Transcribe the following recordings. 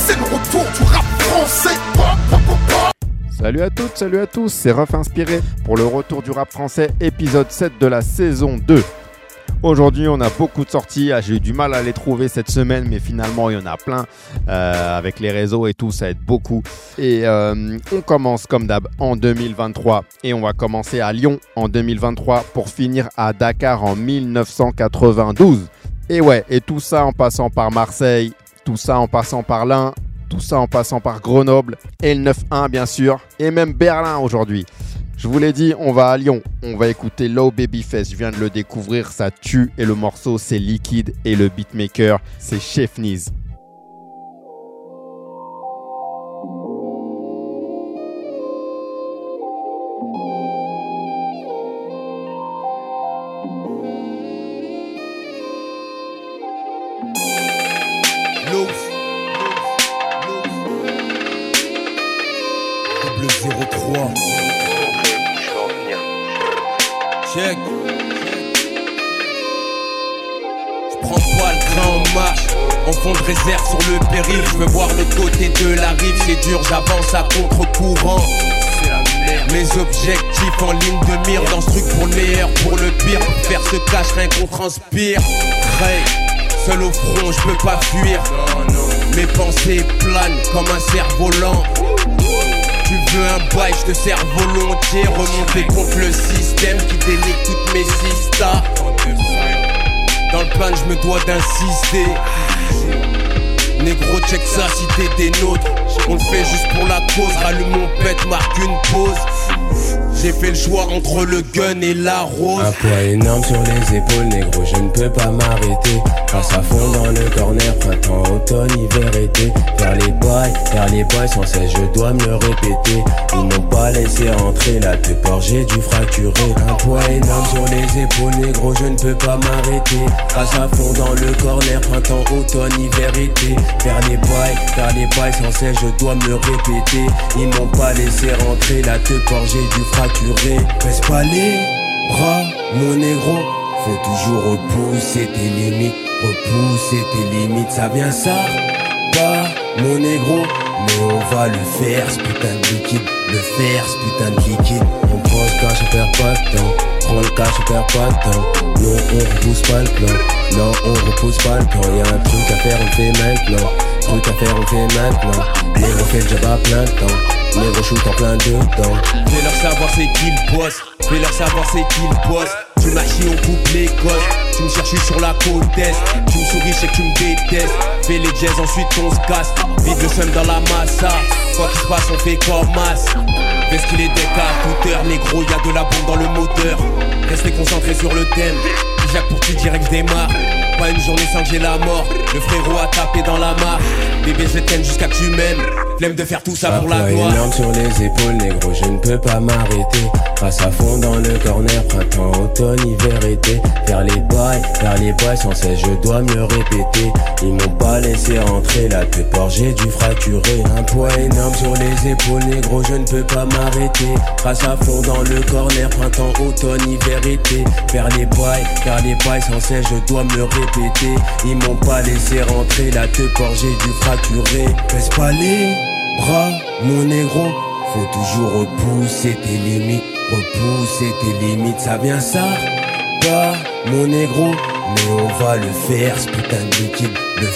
c'est le retour du rap français. Salut à toutes, salut à tous, c'est Ruff Inspiré pour le retour du rap français, épisode 7 de la saison 2. Aujourd'hui, on a beaucoup de sorties. J'ai eu du mal à les trouver cette semaine, mais finalement, il y en a plein. Avec les réseaux et tout, ça aide beaucoup. Et on commence comme d'hab en 2023. Et on va commencer à Lyon en 2023 pour finir à Dakar en 1992. Et ouais, et tout ça en passant par Marseille, tout ça en passant par l'Ain, tout ça en passant par Grenoble et le 9-1 bien sûr, et même Berlin aujourd'hui. Je vous l'ai dit, on va à Lyon, on va écouter Low Babyface, je viens de le découvrir, ça tue et le morceau c'est Liquide et le beatmaker c'est Chefniz. Double 03 Check. J'prends pas le train en marche, en fond de réserve sur le périph'. J'veux voir le côté de la rive, c'est dur, j'avance à contre-courant. C'est la merde. Mes objectifs en ligne de mire, dans ce truc pour le meilleur, pour le pire. Pour faire ce cache, rien qu'on transpire. Ray, seul au front, j'peux pas fuir. Mes pensées planent comme un cerf-volant. Tu veux un bail, je te sers volontiers. Remonter contre le système qui dénigre toutes mes sistas. Dans le plan, je me dois d'insister. Négro, check ça si t'es des nôtres. On le fait juste pour la cause. Rallume mon pet, marque une pause. J'ai fait le choix entre le gun et la rose. Un poids énorme sur les épaules, négro, je ne peux pas m'arrêter. Passe à fond dans le corner, printemps, automne, hiver, été. Vers les bails, sans cesse je dois me le répéter. Ils m'ont pas laissé rentrer, la peur j'ai dû fracturer. Un poids énorme sur les épaules, négro, je ne peux pas m'arrêter. Passe à fond dans le corner, printemps, automne, hiver, été. Vers les bails, sans cesse je dois me le répéter. Ils m'ont pas laissé rentrer, la peur j'ai dû fracturer. Baisse pas les bras, mon négro. Faut toujours repousser tes limites, ça vient ça, pas mon négro. Mais on va le faire, ce putain de liquide, On prend le cash, on perd pas de temps. Non, on repousse pas le plan. Y'a un truc à faire, on le fait maintenant. Négro fait le job à plein de temps. Négro shoot en plein dedans. Fais-leur savoir c'est qui le boss. Tu m'as chié, on coupe les gosses. Tu me cherches sur la côte est. Tu me souris, je sais que tu me détestes. Fais les jazz, ensuite on se casse. Vide le seum dans la massa. Quoi qu'il se passe, on fait comme masse. Fais ce qu'il est deck à toute heure. Négro, y'a de la bombe dans le moteur. Restez concentrés sur le thème. Jacques pour tu direct je démarre. Pas une journée sans que j'ai la mort. Le frérot a tapé dans la mare. Bébé je t'aime jusqu'à que tu m'aimes. Flemme de faire tout ça pour la gloire. Énorme sur les épaules, négro, je ne peux pas m'arrêter. Passe à fond dans le corner, printemps, automne, hiver, été. Vers les bails, sans cesse je dois me le répéter. Ils m'ont pas laissé rentrer, la peur j'ai dû fracturer. Un poids énorme sur les épaules, négro, je ne peux pas m'arrêter. Passe à fond dans le corner, printemps, automne, hiver, été. Vers les bails, sans cesse je dois me le répéter. Ils m'ont pas laissé rentrer, la peur j'ai dû fracturer. Baisse pas les bras, mon négro. Faut toujours repousser tes limites, ça vient ça, pas mon négro. Mais on va le faire, ce putain de liquide,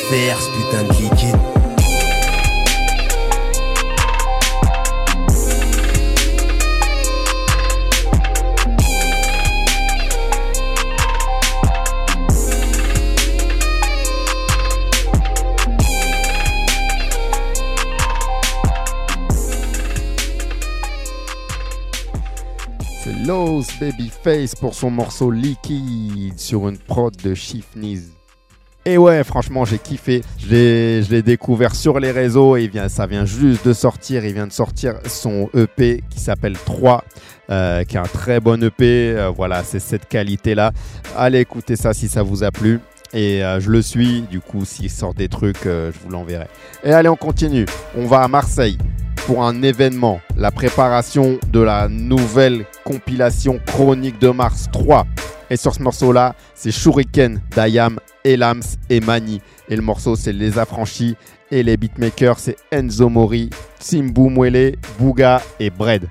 Low Babyface pour son morceau Liquide sur une prod de Chefniz. Et ouais, franchement, j'ai kiffé. Je l'ai découvert sur les réseaux et ça vient juste de sortir. Il vient de sortir son EP qui s'appelle 3, qui est un très bon EP. Voilà, c'est cette qualité-là. Allez écouter ça si ça vous a plu. Et je le suis, du coup, s'il sort des trucs, je vous l'enverrai. Et allez, on continue. On va à Marseille pour un événement, la préparation de la nouvelle compilation Chronique de Mars 3. Et sur ce morceau-là, c'est Shuriken, Dayam, Elams et Mani. Et le morceau, c'est Les Affranchis. Et les beatmakers, c'est Enzo Mori, Timbu Mwele, Bouga et Bread.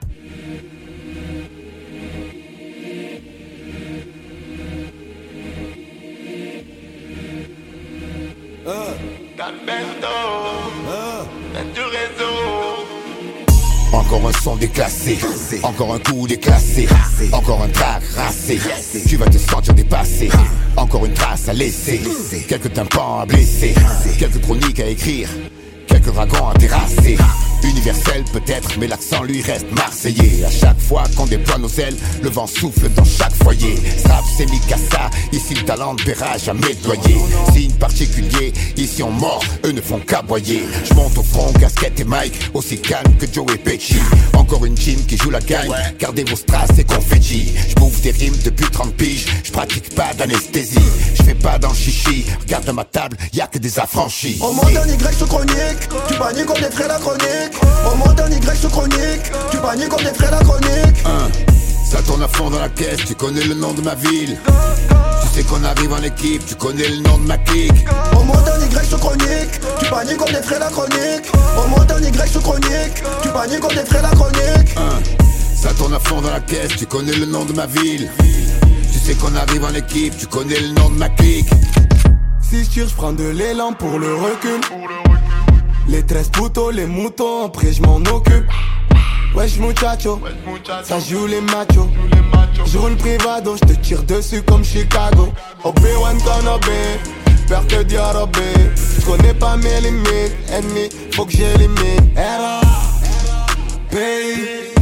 Encore un son déclassé, encore un coup déclassé, encore un track racé. Tu vas te sentir dépassé, encore une trace à laisser, quelques tympans à blesser, quelques chroniques à écrire, quelques dragons à terrasser. Universel peut-être, mais l'accent lui reste marseillais. À chaque fois qu'on déploie nos ailes, le vent souffle dans chaque foyer. Strap, c'est Mikasa, ici le talent ne paiera jamais doyer. Signe particulier, ici on mord, eux ne font qu'aboyer. Je monte au front, casquette et mic, aussi calme que Joe et Pesci. Encore une team qui joue la gagne, gardez vos strass et confetti. Je bouffe des rimes depuis 30 piges, je pratique pas d'anesthésie. Je fais pas dans le chichi, regarde à ma table, y'a que des affranchis. On monte un Y sous chronique, tu paniques, on défrait la chronique. On monte un Y sous chronique, tu paniques, on défrait la chronique. Ça tourne à fond dans la caisse, tu connais le nom de ma ville. Tu sais qu'on arrive en équipe, tu connais le nom de ma clique. On monte un Y sous chronique, tu paniques, on défrait la chronique. On monte un Y sous chronique, tu paniques, on défrait la chronique. Ça tourne à fond dans la caisse, tu connais le nom de ma ville. Tu sais qu'on arrive en équipe, tu connais le nom de ma clique. Si je tire, je prends de l'élan pour le recul. Les 13 putos, les moutons, après je m'en occupe. Wesh muchacho, ça joue les machos. Je roule privado, je te tire dessus comme Chicago. Obi-Wan Kenobi, peur que Dieu robé. Je connais pas mes limites, ennemi, faut que j'élimine. R.A. P.I.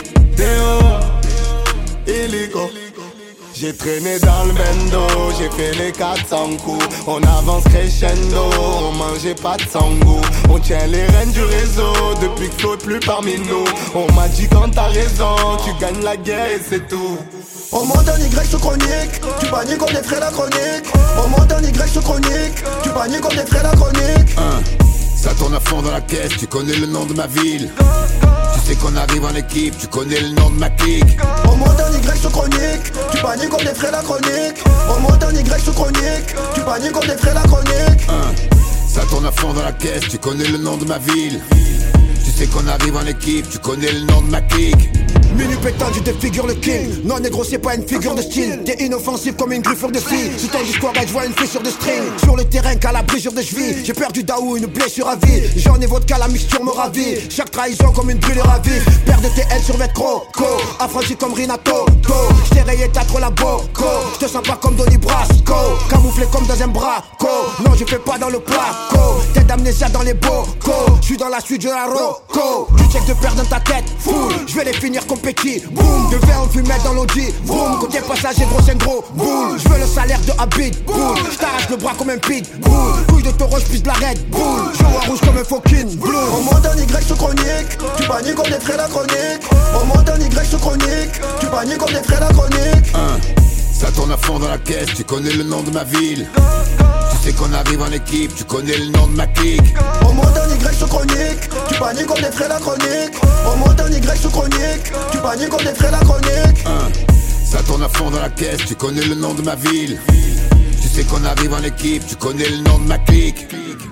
D.O. Illico. J'ai traîné dans le bendo, j'ai fait les 400 coups. On avance crescendo, on mangeait pas de sangou. On tient les rênes du réseau, depuis que Flo est plus parmi nous. On m'a dit quand t'as raison, tu gagnes la guerre et c'est tout. On monte un Y sous chronique, tu paniques, on défrait la chronique. On monte un Y sous chronique, tu paniques, on défrait la chronique. Ça tourne à fond dans la caisse, tu connais le nom de ma ville. Tu sais qu'on arrive en équipe, tu connais le nom de ma clique. On monte un Y sous chronique, tu paniques, on défrait la chronique. On monte un Y sous chronique, tu paniques, on défrait la chronique. Ça tourne à fond dans la caisse, tu connais le nom de ma ville. Tu sais qu'on arrive en équipe, tu connais le nom de ma clique. Minu pétant, tu défigures le king. Non négro c'est pas une figure de style. T'es inoffensif comme une griffure de scie. Sous ton discours je vois une fissure de string. Sur le terrain qu'à la brisure de cheville. J'ai perdu Daou, une blessure à vie. J'en ai vodka, la mixture me ravit. Chaque trahison comme une brûlure à vif. Paire de TL sur vêt croco. Affranchi comme Rinato J't'ai rayé, t'as trop la boco. J'te sens pas comme Donny Brasco. Camouflé comme dans un braco. Non je fais pas dans le placo. Tête d'amnésia dans les bocaux. J'suis dans la suite de la roco. Tu check de perdre dans ta tête full. J'vais les finir comme petit, boum, de verre on fumait dans l'audi, boum, côté passager gros c'est un gros boule, je veux le salaire de Habit, boule, je t'arrache le bras comme un pitbull, couille de taureau je pisse de la Red Bull, je vois rouge comme un fucking blue. On monte un Y sous chronique, tu paniques, on défrait la chronique. On monte un Y sous chronique, tu paniques, on défrait la chronique. Ça tourne à fond dans la caisse, tu connais le nom de ma ville. Tu sais qu'on arrive en équipe, tu connais le nom de ma clique. On monte un Y sous chronique, tu paniques, on défrait la chronique. On monte un Y sous chronique, tu paniques, on défrait la chronique. Ça tourne à fond dans la caisse, tu connais le nom de ma ville. Tu sais qu'on arrive en équipe, tu connais le nom de ma clique.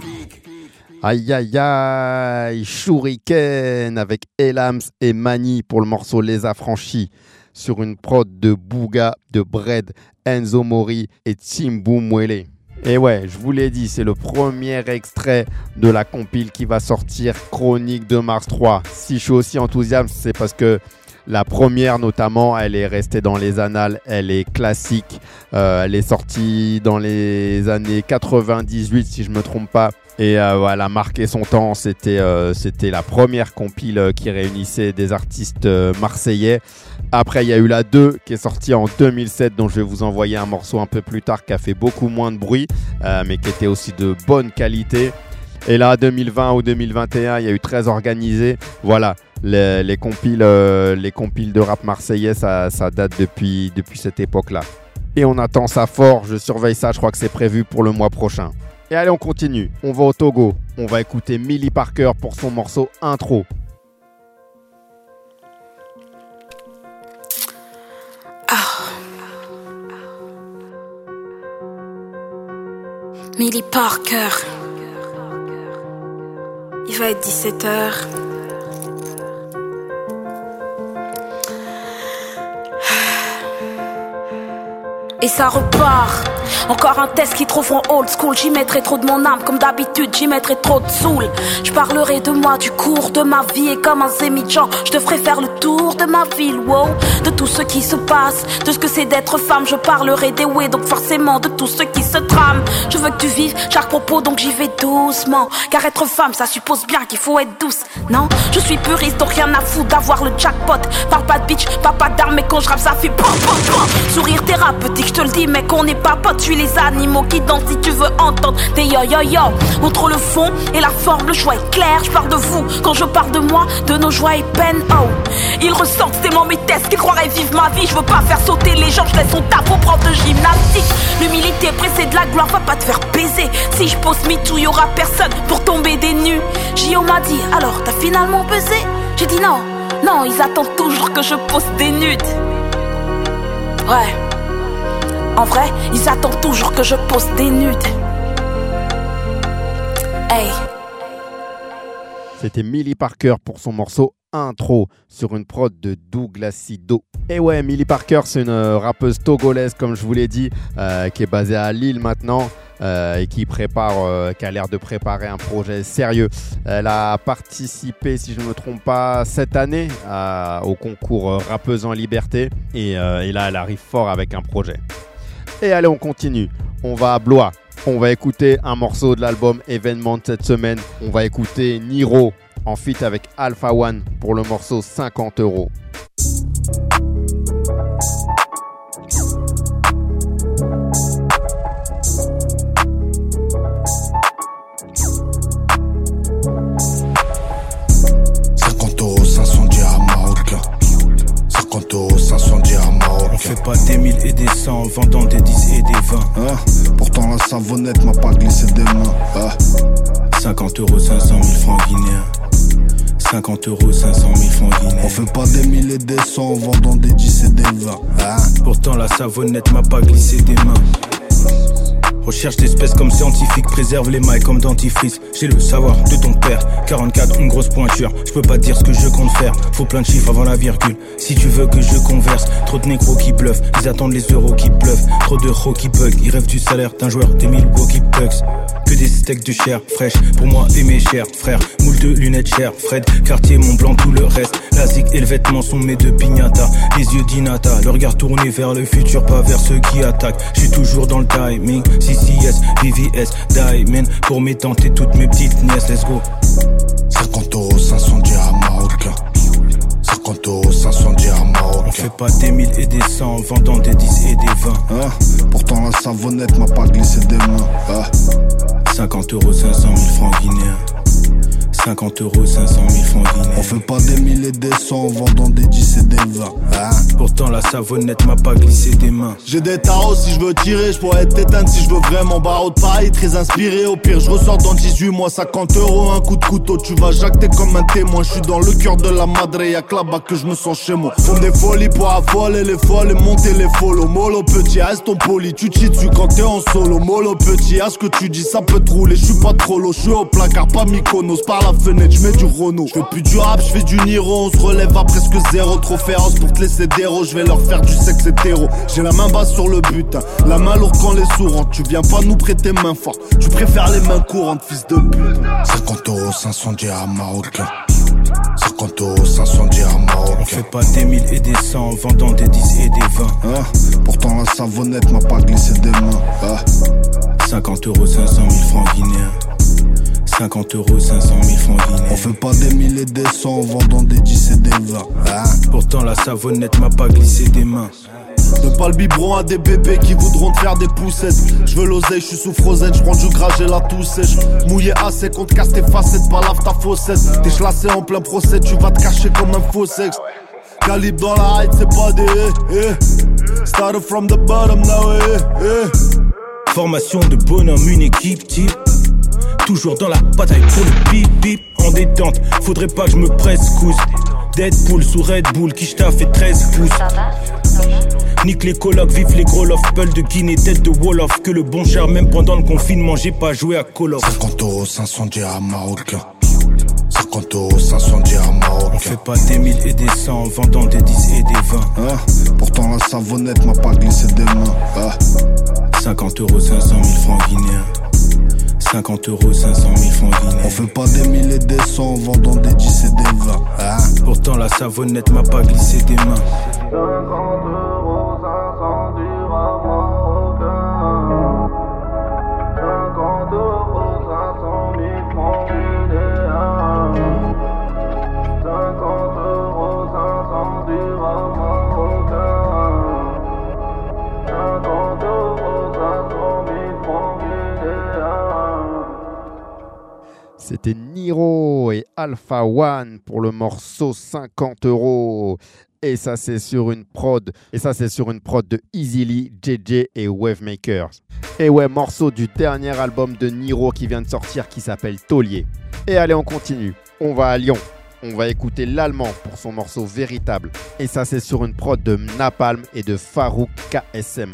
Aïe aïe aïe, Shuriken avec Elams et Mani pour le morceau Les Affranchis sur une prod de Bouga, de Bread, Enzo Mori et Timbu Mwele. Et ouais, je vous l'ai dit, c'est le premier extrait de la compile qui va sortir, Chronique de Mars 3. Si je suis aussi enthousiaste, c'est parce que la première notamment, elle est restée dans les annales, elle est classique, elle est sortie dans les années 98 si je ne me trompe pas. Et elle a marqué son temps, c'était la première compile qui réunissait des artistes marseillais. Après, il y a eu la 2 qui est sortie en 2007, dont je vais vous envoyer un morceau un peu plus tard qui a fait beaucoup moins de bruit, mais qui était aussi de bonne qualité. Et là, 2020 ou 2021, il y a eu très organisé. Voilà, les compiles de rap marseillais, ça date depuis cette époque-là. Et on attend ça fort, je surveille ça, je crois que c'est prévu pour le mois prochain. Et allez, on continue, on va au Togo. On va écouter Millie Parker pour son morceau Intro. Millie Parker. Il va être 17h. Et ça repart. Encore un test qui trop en old school. J'y mettrai trop de mon âme comme d'habitude. J'y mettrai trop de soul. Je parlerai de moi, du cours de ma vie. Et comme un zémidjan, je te ferai faire le tour de ma ville, wow. De tout ce qui se passe, de ce que c'est d'être femme. Je parlerai des ouais, donc forcément de tout ce qui se trame. Je veux que tu vives chaque propos, donc j'y vais doucement. Car être femme, ça suppose bien qu'il faut être douce. Non, je suis puriste, donc rien à foutre d'avoir le jackpot. Parle pas de bitch, pas d'armes, mais quand je rappe ça fait pom pom pom. Sourire thérapeutique, je te le dis, mec, on n'est pas potes. Je suis les animaux qui dansent si tu veux entendre des yo yo yo. Entre le fond et la forme, le choix est clair. Je parle de vous quand je parle de moi, de nos joies et peines. Oh, ils ressentent tellement mes tests qu'ils croiraient vivre ma vie. Je veux pas faire sauter les gens, je laisse son taf au prof de gymnastique. L'humilité précède la gloire, va pas te faire baiser. Si je pose MeToo, y'aura personne pour tomber des nues. J.O. m'a dit, alors t'as finalement pesé? J'ai dit non, non, ils attendent toujours que je pose des nudes. Ouais. En vrai, ils attendent toujours que je pose des nudes. Hey. C'était Millie Parker pour son morceau Intro sur une prod de Douglas Sido. Et ouais, Millie Parker, c'est une rappeuse togolaise, comme je vous l'ai dit, qui est basée à Lille maintenant. Et qui a l'air de préparer un projet sérieux. Elle a participé, si je ne me trompe pas, cette année au concours Rappeuse en Liberté. Et là, elle arrive fort avec un projet. Et allez, on continue. On va à Blois. On va écouter un morceau de l'album Événement de cette semaine. On va écouter Niro en feat avec Alpha One pour le morceau 50 €. On fait pas des 1000 et des 100 en vendant des 10 et des 20. Pourtant la savonnette m'a pas glissé des mains. 50 €, 500 000 francs guinéens. 50 €, 500 000 francs guinéens. On fait pas des 1000 et des 100 en vendant des 10 et des 20. Pourtant la savonnette m'a pas glissé des mains. Recherche d'espèces comme scientifique, préserve les mailles comme dentifrice. J'ai le savoir de ton père, 44, une grosse pointure. Je peux pas dire ce que je compte faire, faut plein de chiffres avant la virgule. Si tu veux que je converse, trop de négros qui bluffent. Ils attendent les euros qui pleuvent, trop de ro qui bug. Ils rêvent du salaire d'un joueur des Milwaukee Bucks. Que des steaks de chair fraîche, pour moi et mes chers frères. Moule de lunettes chères, Fred, Cartier, Mont Blanc, tout le reste. La zig et le vêtement sont mes deux pignata. Les yeux d'Inata, le regard tourné vers le futur, pas vers ceux qui attaquent. J'suis toujours dans le timing, CCS, VVS, Diamond. Pour mes tantes et toutes mes petites nièces, let's go. 50 €, 500 dirhams marocains. 50 €, 500 dirhams marocains. On fait pas des 1000 et des 100 en vendant des 10 et des 20. Pourtant la savonnette m'a pas glissé des mains. 50 €, 500 000 francs guinéens. 50 €, 500 000 francs guinéens. On fait pas des 1000 et des 100 en vendant des 10 et des 20. Pourtant la savonnette m'a pas glissé des mains. J'ai des tarots si je veux tirer, je pourrais t'éteindre si je veux vraiment. Barreau de Paris, très inspiré. Au pire je ressors dans 18 mois, 50 €, un coup de couteau. Tu vas jacter comme un témoin. Je suis dans le cœur de la madre, y'a que là-bas que je me sens chez moi. Font des folies pour affoler les folles et monter les follow. Mollo petit, reste ton poli, tu cheats dessus quand t'es en solo. Mollo petit, à ce que tu dis ça peut te rouler. Je suis pas trop lourd, je suis au placard, pas Mykonos. Par la fenêtre, je mets du Renault. Je fais plus du rap, je fais du Niro. On se relève à presque zéro. Trop féroce pour te laisser d'héros. Je vais leur faire du sexe hétéro. J'ai la main basse sur le butin, la main lourde quand les sous rentrent. Tu viens pas nous prêter main forte, tu préfères les mains courantes, fils de pute. 50 €, 500 dirhams marocains. 50 €, 500 dirhams marocains. On fait pas des 1000 et des 100 en vendant des 10 et des 20. Pourtant la savonnette m'a pas glissé des mains. 50 €, 500 000 francs guinéens. 50 €, 500 000 francs guinéens. On fait pas des 1000 et des 100 en vendant des 10 et des 20. Pourtant la savonnette m'a pas glissé des mains. Donne pas le biberon à des bébés qui voudront te faire des poussettes. Je veux l'oseille, je suis sous Frozen, je prends du gras, j'ai la toux sèche. Mouillé assez, qu'on te casse tes facettes, pas lave ta faussette. T'es chlassé en plein procès, tu vas te cacher comme un faux sexe. Calibre dans la hype, c'est pas des Started from the bottom now, Formation de bonhomme, une équipe type. Toujours dans la bataille pour le bip bip. En détente, faudrait pas que je me presse cousse. Deadpool sous Red Bull, qui j't'a fait 13 pouces. Nique les colocs, vive les gros lofts. Peul de Guinée, tête de Wolof. Que le bon cher, même pendant le confinement, j'ai pas joué à Call of. 50 €, 500 dirhams marocains. 50 €, 500 dirhams marocains. On fait pas des 1000 et des 100 en vendant des 10 et des 20. Pourtant la savonnette m'a pas glissé des mains. 50 €, 500 000 francs guinéens. 50 €, 500 000 francs guinéens. On fait pas des 1000 et des 100 en vendant des 10 et des 20. Pourtant la savonnette m'a pas glissé des mains. 50 €, 500 dirhams marocains. 50 €, 500 000 francs guinéens. 50 €, 500 dirhams marocains. 50 €, 500 000 francs guinéens. C'était Niro et Alpha One pour le morceau 50 €. Et ça c'est sur une prod de Easily, JJ et Wavemakers. Et ouais, morceau du dernier album de Niro qui vient de sortir qui s'appelle Taulier. Et allez, on continue. On va à Lyon. On va écouter l'allemand pour son morceau Véritable. Et ça c'est sur une prod de Napalm et de Farouk KSM.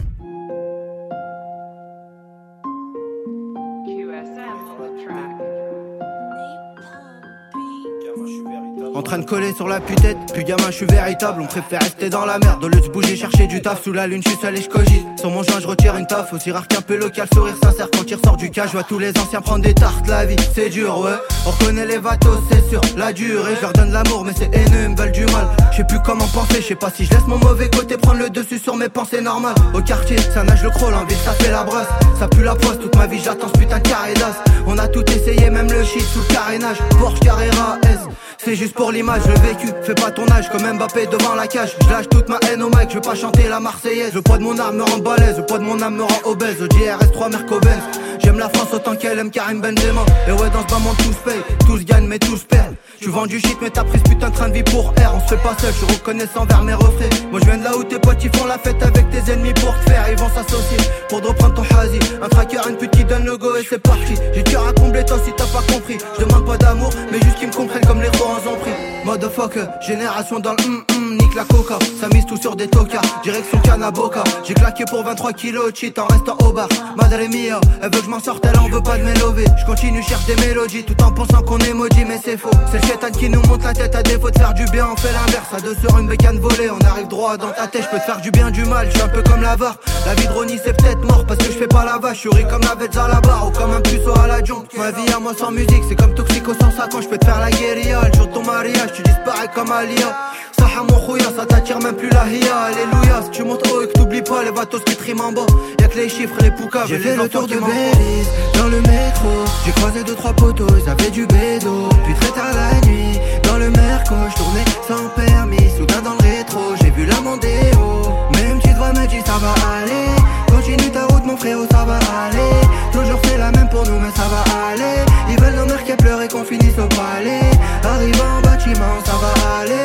En train de coller sur la putette, plus gamin je suis véritable. On préfère rester dans la merde, au lieu de se bouger chercher du taf. Sous la lune je suis seul et je cogite. Sur mon joint je retire une taf, aussi rare qu'un peu local. Sourire sincère quand il ressort du cas. Je vois tous les anciens prendre des tartes. La vie c'est dur, ouais. On reconnaît les vatos, c'est sûr, la durée. Je leur donne l'amour mais c'est haineux, ils me veulent du mal. Je sais plus comment penser, je sais pas si je laisse mon mauvais côté prendre le dessus sur mes pensées normales. Au quartier, ça nage le crawl, en ville ça fait la brosse. Ça pue la poste, toute ma vie j'attends ce putain de carré d'as. On a tout essayé, même le shit sous le carénage. Porsche Carrera S, c'est juste pour l'image, le vécu, fais pas ton âge comme Mbappé devant la cage. Je lâche toute ma haine au mic, je veux pas chanter la Marseillaise. Le poids de mon âme me rend balèze, le poids de mon âme me rend obèse. Au JRS3 Merco-Benz, j'aime la France autant qu'elle aime Karim Benzema. Et ouais, dans ce bas monde tous payent, tous gagnent mais tous perdent. Tu vends du shit mais t'as pris ce putain de train de vie pour R. On se fait pas seul, je suis reconnaissant vers mes reflets. Moi je viens de là où tes potes ils font la fête avec tes ennemis pour te faire. Ils vont s'associer pour te reprendre ton hazy. Un tracker, une pute qui donne le go et c'est parti. J'ai le cœur à combler toi si t'as pas compris. Je demande pas d'amour mais juste qu'ils me comprennent comme les rois en ont pris. Motherfucker, génération dans le nique la coca. Ça mise tout sur des tocards, direction Canaboca. J'ai claqué pour 23 kilos de shit en restant au bar. Madre mia, elle veut que je m'en sorte, elle en veut pas de m'élever. Je continue, cherche des mélodies tout en pensant qu'on est maudit mais c'est faux. C'est le chétan qui nous monte la tête à défaut de faire du bien, on fait l'inverse. À deux sur une bécane volée, on arrive droit dans ta tête. Je peux te faire du bien, du mal, je suis un peu comme l'avare. La vie de Ronnie c'est peut-être mort parce que je fais pas la vache. Je suis comme la bête à la barre ou comme un puceau à la junk. Ma vie à moi sans musique, c'est comme Toxico sans ça. Quand je peux te faire la guérilla, le jour de ton mariage, tu disparais comme Alia. Saha mon khouya, ça t'attire même plus la hiya. Alléluia, si tu montes haut et que t'oublies pas les vatos qui triment en bas. Y'a que les chiffres, les poucas. J'ai fait le tour de Belize, dans le métro. J'ai croisé 2-3 potos, ils avaient du bédo. Puis très tard la nuit, dans le Merco, j'tournais sans permis. Soudain dans le rétro, j'ai vu la Mondeo. Même petite voix me dit ça va aller. Continue ta route mon frérot, ça va aller. Toujours c'est la même pour nous mais ça va aller. Ils veulent nos mères qui pleurent et qu'on finisse au palais. Arrive en bâtiment, ça va aller.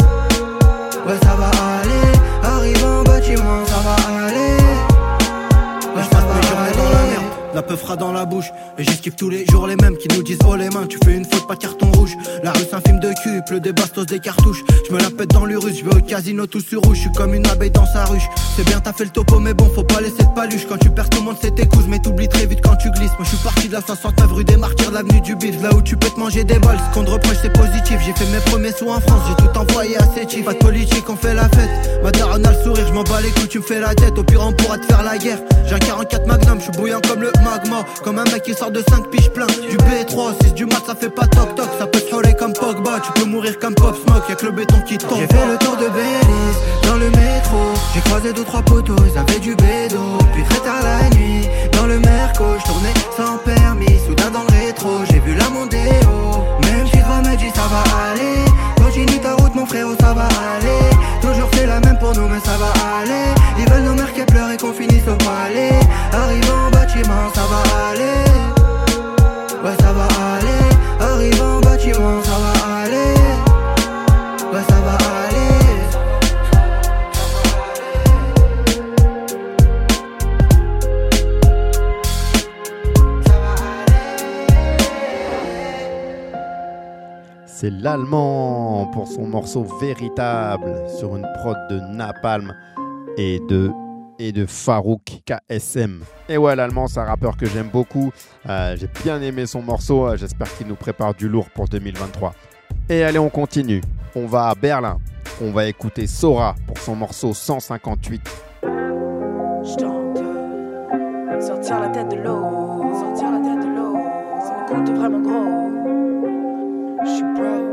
Ouais ça va aller, arrive en bâtiment, ça va aller. Ouais ça va aller. Dans la merde, la peu fera dans la bouche. Et j'esquive tous les jours les mêmes qui nous disent oh les mains. Tu fais une faute, pas de carton rouge. La rue c'est un film de cul, pleut des bastos, des cartouches. Je me la pète dans l'Urus, je vais au casino tout sur rouge. Je suis comme une abeille dans sa ruche. C'est bien t'as fait le topo mais bon faut pas laisser de paluche. Quand tu perds tout le monde c'est tes couses mais t'oublies très vite quand tu glisses. Moi je suis parti de la 69 rue des Martyrs, de l'avenue du Bif. Là où tu peux te manger des balles, ce qu'on te reproche c'est positif. J'ai fait mes premiers sous en France, j'ai tout envoyé à ces chiffres. Pas de politique, on fait la fête. Ma daronne a le sourire, je m'en bats les couilles, tu me fais la tête. Au pire on pourra te faire la guerre. J'ai un 44 Magnum, je suis bouillant comme le magma. Comme un mec qui sort de 5 piges plein. Du B3, 6 du mat ça fait pas toc toc. Ça peut se frôler comme Pogba, tu peux mourir comme Pop Smoke. Y'a que le béton qui tombe. J'ai fait le tour de Belize, dans le métro. J'ai croisé 2-3 potos, ils avaient du bédo. Puis très tard la nuit, dans le Merco, j'tournais sans permis. Soudain dans le rétro, j'ai vu la Mondeo. Même si toi me dis ça va aller. Continue ta route mon frérot, ça va aller. Toujours c'est la même pour nous mais ça va aller. Ils veulent nos mères qui pleurent et qu'on finisse au palais. Arrive en bâtiment, ça va aller. Ouais ça va aller. Arrive en bâtiment, ça va aller. Ouais ça va aller. C'est l'allemand pour son morceau Véritable sur une prod de Napalm et de Farouk KSM. Et ouais, l'allemand, c'est un rappeur que j'aime beaucoup. J'ai bien aimé son morceau. J'espère qu'il nous prépare du lourd pour 2023. Et allez, on continue. On va à Berlin. On va écouter Sora pour son morceau 158. Sortir la tête de l'eau, sortir la tête de l'eau, ça me coûte vraiment gros. Je suis broke.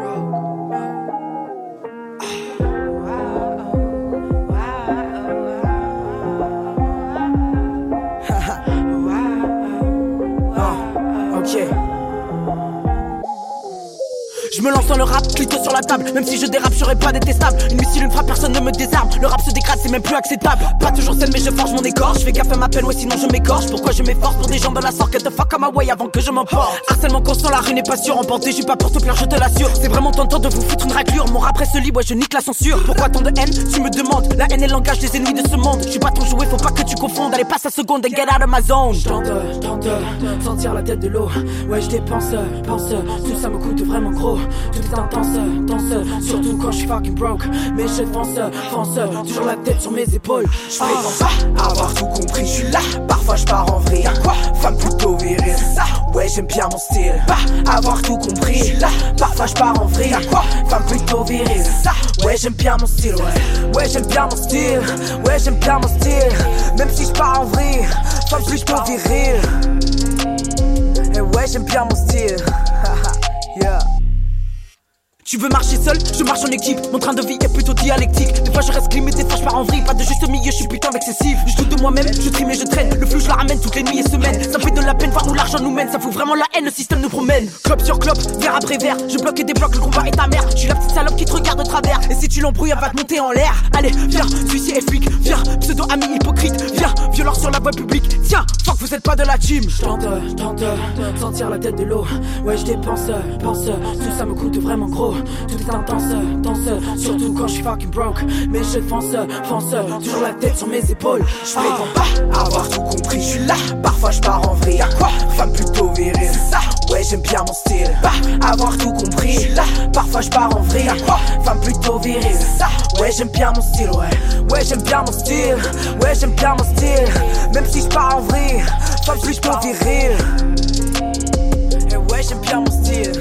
Je me lance dans le rap, clito sur la table. Même si je dérape, je serai pas détestable. Une missile, une frappe, personne ne me désarme. Le rap se dégrade, c'est même plus acceptable. Pas toujours saine, mais je forge mon décor. Je fais gaffe à ma peine, ouais, sinon je m'écorche. Pourquoi je m'efforce pour des gens de la sorte? Get the fuck on my way avant que je m'emporte. Harcèlement constant, la rue n'est pas sûre. Emporté, je suis pas pour te plaire, je te l'assure. C'est vraiment tentant de vous foutre une raclure. Mon rap reste libre, ouais, je nique la censure. Pourquoi tant de haine? Tu me demandes. La haine est le langage des ennemis de ce monde. Je suis pas ton jouet, faut pas que tu confondes. Allez, passe à seconde and get out of my zone. Tente, sortir la tête de l'eau. Ouais, je dépense, tout ça me coûte vraiment gros. Tout est intense, surtout quand je suis fucking broke. Mais je fonce, toujours la tête sur mes épaules. Je prétends pas avoir tout compris, je suis là. Parfois je pars en vrille. Y'a quoi? Femme plutôt virile, c'est ça? Ouais, j'aime bien mon style. Pas avoir tout compris, je suis là. Parfois je pars en vrille. Y'a quoi? Femme plutôt virile, c'est ça? Ouais, j'aime bien mon style. Ouais, j'aime bien mon style. Ouais, j'aime bien mon style. Même si je pars en vrille, femme plutôt virile. Et ouais, j'aime bien mon style. Yeah. Tu veux marcher seul, je marche en équipe. Mon train de vie est plutôt dialectique. Des fois je reste clean, mais des fois je pars en vrille. Pas de juste milieu, je suis putain excessif. Je doute de moi-même, je trime et je traîne. Le flou je la ramène toutes les nuits et semaines. Ça me fait de la peine voir où l'argent nous mène. Ça fout vraiment la haine, le système nous promène. Clope sur clope, verre après verre. Je bloque et débloque, le combat est ta mère. Je suis la petite salope qui te regarde de travers. Et si tu l'embrouilles, elle va te monter en l'air. Allez, viens, suicide et flic. Viens, pseudo-ami hypocrite. Viens, violeur sur la voie publique. Tiens, fuck, vous êtes pas de la team. Tente, sortir la tête de l'eau. Ouais, je dépense, tout ça me coûte vraiment gros. Tout est intense, surtout quand je suis fucking broke. Mais je fonce, toujours la tête sur mes épaules. Je prétends pas avoir tout compris, je suis là. Parfois je pars en vrille. Y'a quoi? Femme plutôt virile, c'est ça? Ouais, j'aime bien mon style. Pas avoir tout compris, je suis là. Parfois je pars en vrille. Y'a quoi? Femme plutôt virile, c'est ça? Ouais, j'aime bien mon style. Ouais, j'aime bien mon style. Ouais, j'aime bien mon style. Même si je pars en vrille, femme plutôt virile. Et ouais, j'aime bien mon style.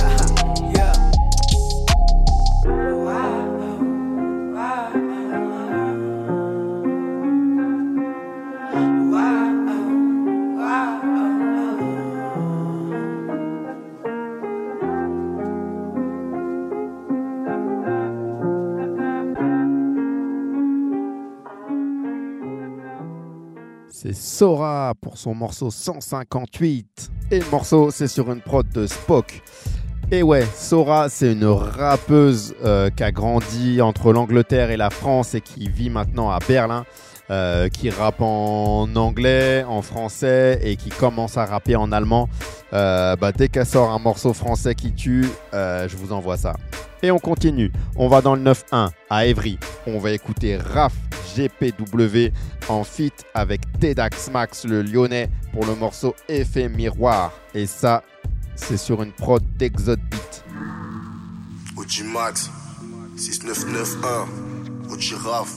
C'est Sora pour son morceau 158. Et le morceau, c'est sur une prod de Spock. Et ouais, Sora, c'est une rappeuse qui a grandi entre l'Angleterre et la France et qui vit maintenant à Berlin. Qui rappe en anglais, en français et qui commence à rapper en allemand. Dès qu'elle sort un morceau français qui tue, je vous envoie ça. Et on continue. On va dans le 9-1 à Évry. On va écouter Raph GPW en feat avec Tedax Max le Lyonnais pour le morceau Effet Miroir. Et ça, c'est sur une prod d'Exode Beat. OG Max 6991 OG Raph.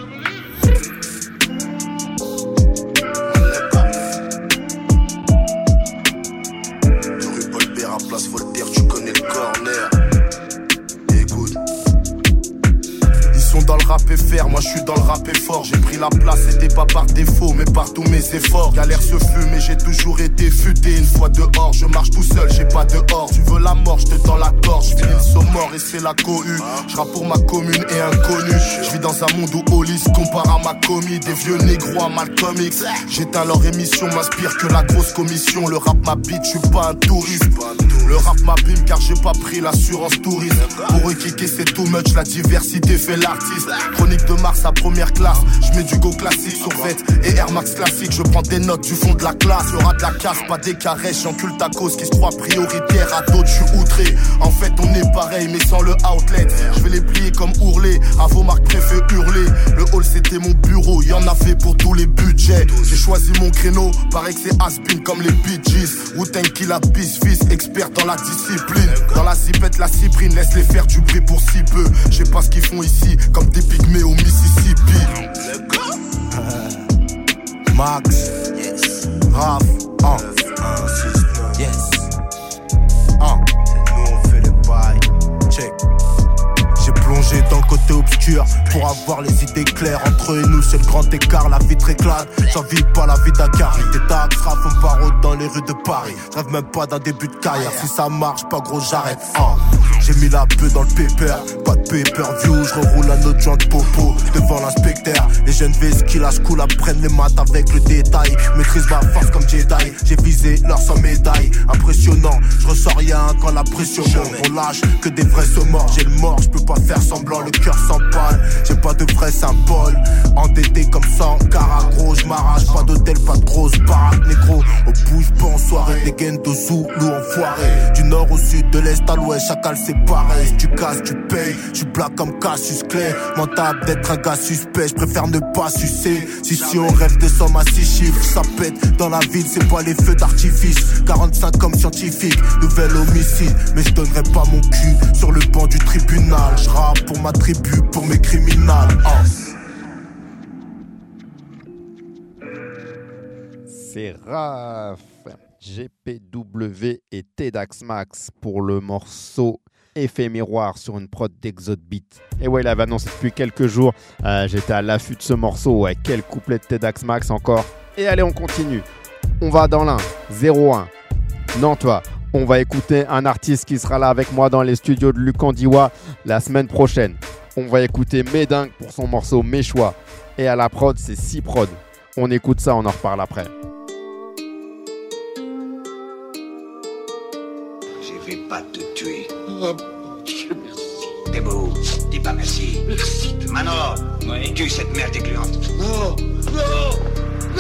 Rue Paul Bert à Place Voltaire, tu connais le corner. Écoute. Ils sont dans le rap FR, moi je suis dans le rap fort. J'ai pris la place, c'était pas par défaut, mais par tous mes efforts. Galère se fume, mais j'ai toujours été futé. Une fois dehors, je marche tout seul, j'ai pas dehors. Tu veux la mort, je te tends la corde. Je finis le saut mort et c'est la cohue. Je rappe pour ma commune et inconnue. Je vis dans un monde où Olis compare à ma commis. Des vieux négros à Malcolm X. J'éteins leur émission, m'inspire que la grosse commission. Le rap m'habite, je suis pas un touriste. Le rap m'abîme car j'ai pas pris l'assurance touriste. Pour eux kicker c'est too much, la diversité fait l'artiste. Chronique de Mars à première classe. Je mets du go classique sur Vette et Air Max classique. Je prends des notes du fond de la classe. Y'aura de la casse, pas des caresses. J'encule ta cause qui se croit prioritaire. À d'autres je suis outré. En fait on est pareil mais sans le outlet. Je vais les plier comme ourler. À vos marques préfet hurler. Le hall c'était mon bureau, y'en avait pour tous les budgets. J'ai choisi mon créneau, paraît que c'est has-been comme les Bee Gees. Wu-Tang Killa, Bis Fils, expert dans la discipline. Dans la zipette, la cyprine, laisse les faire du bruit pour si peu. Je sais pas ce qu'ils font ici, comme des pygmées au Mississippi. Max, yes. Raph, yes. C'est nous on fait les bails. Check. J'ai plongé dans le côté obscur pour avoir les idées claires. Entre eux et nous c'est le grand écart, la vitre éclate. J'envie pas la vie Dakar. Des taxes, rap, on parode dans les rues de Paris. Je rêve même pas d'un début de carrière. Si ça marche pas gros j'arrête. J'ai mis la peu dans le paper. Pas de pay-per-view, je reroule un autre joint de popo devant l'inspecteur. Les jeunes ves qui lâchent cool apprennent les maths avec le détail. Maîtrise ma force comme Jedi. J'ai visé l'or sans médaille. Impressionnant, je ressors rien quand la pression monte. On lâche que des vrais sont morts. J'ai le mort, je peux pas faire semblant, le cœur s'emballe. J'ai pas de vrai symbole. Endetté comme 100 carats gros, je m'arrache. Pas d'hôtel, pas de grosse baraque négro. On bouge pas en soirée, des gains de Zoulou enfoiré. Du nord au sud, de l'est à l'ouest, chacal c'est pareil. Si tu casses, tu payes. J'suis black comme Cassius Clay. Mentable d'être un gars suspect, j'préfère ne pas sucer. Si on rêve de sommes à 6 chiffres, ça pète dans la ville, c'est pas les feux d'artifice. 45 comme scientifique, nouvel homicide. Mais je donnerai pas mon cul sur le banc du tribunal. J'rappe pour ma tribu, pour mes criminels. C'est Raph, GPW et Tedax Max pour le morceau Effet miroir sur une prod d'Exode Beat. Et ouais, il avait annoncé depuis quelques jours. J'étais à l'affût de ce morceau. Ouais, quel couplet de Tedax Max encore. Et allez, on continue. On va dans l'un, 01. Nantois. On va écouter un artiste qui sera là avec moi dans les studios de Lucandiwa la semaine prochaine. On va écouter Médingue pour son morceau Mes choix. Et à la prod, c'est 6 prod. On écoute ça, on en reparle après. Je vais pas te tuer. Oh, Dieu merci. T'es beau, dis pas merci. Merci. Manor, oui. Tue cette merde gluante. Non, non, non.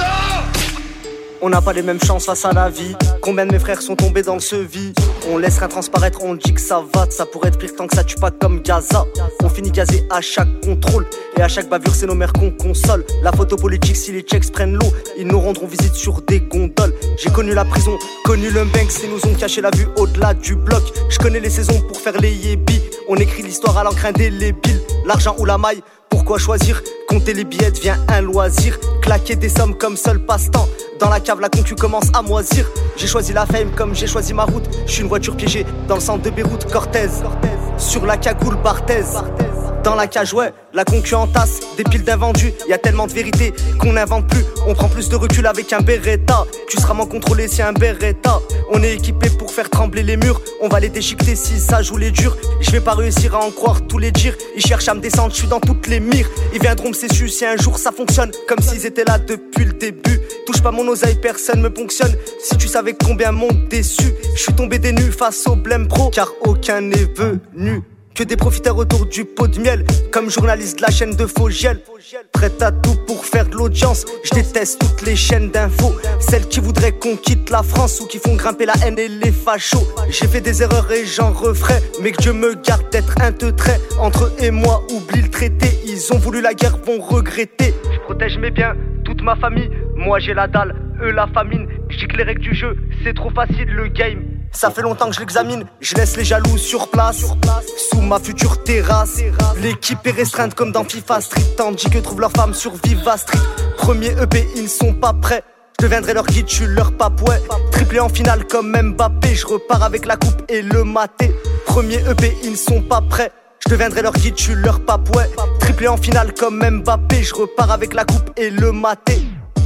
On n'a pas les mêmes chances face à la vie. Combien de mes frères sont tombés dans le sevis? On laisse rien transparaître, on dit que ça va. Ça pourrait être pire tant que ça tue pas comme Gaza. On finit gazé à chaque contrôle. Et à chaque bavure c'est nos mères qu'on console. La photo politique si les Tchèques prennent l'eau, ils nous rendront visite sur des gondoles. J'ai connu la prison, connu le Banks. Ils nous ont caché la vue au-delà du bloc. Je connais les saisons pour faire les yébis. On écrit l'histoire à l'encre indélébile. L'argent ou la maille, pourquoi choisir? Compter les billets devient un loisir. Claquer des sommes comme seul passe-temps. Dans la cave la concu commence à moisir. J'ai choisi la fame comme j'ai choisi ma route. Je suis une voiture piégée dans le centre de Beyrouth. Cortez, sur la cagoule Barthez. Dans la cage, ouais, la concu entasse des piles d'invendus. Y'a tellement de vérité qu'on n'invente plus. On prend plus de recul avec un Beretta. Tu seras moins contrôlé si un Beretta. On est équipé pour faire trembler les murs. On va les déchiqueter si ça joue les durs. Je vais pas réussir à en croire tous les dires. Ils cherchent à me descendre, je suis dans toutes les mires. Ils viendront me sécher si un jour ça fonctionne. Comme s'ils étaient là depuis le début. Touche pas mon oseille, personne me ponctionne. Si tu savais combien m'ont déçu. Je suis tombé des nues face au blême pro. Car aucun n'est venu. Que des profiteurs autour du pot de miel. Comme journaliste de la chaîne de Fogiel. Prête à tout pour faire de l'audience. Je déteste toutes les chaînes d'infos. Celles qui voudraient qu'on quitte la France ou qui font grimper la haine et les fachos. J'ai fait des erreurs et j'en referai. Mais que Dieu me garde d'être un te trait. Entre eux et moi, oublie le traité. Ils ont voulu la guerre, vont regretter. Je protège mes biens, toute ma famille. Moi j'ai la dalle, eux la famine. J'ai que les règles du jeu, c'est trop facile le game. Ça fait longtemps que je l'examine, je laisse les jaloux sur place. Sous ma future terrasse. L'équipe est restreinte comme dans FIFA Street. Tandis que trouvent leurs femmes sur Viva Street. Premier EP, ils ne sont pas prêts. Je deviendrai leur guide, je suis leur pape, ouais. Triplé en finale comme Mbappé. Je repars avec la coupe et le maté. Premier EP, ils ne sont pas prêts. Je deviendrai leur guide, je suis leur pape, ouais. Triplé en finale comme Mbappé. Je repars avec la coupe et le maté.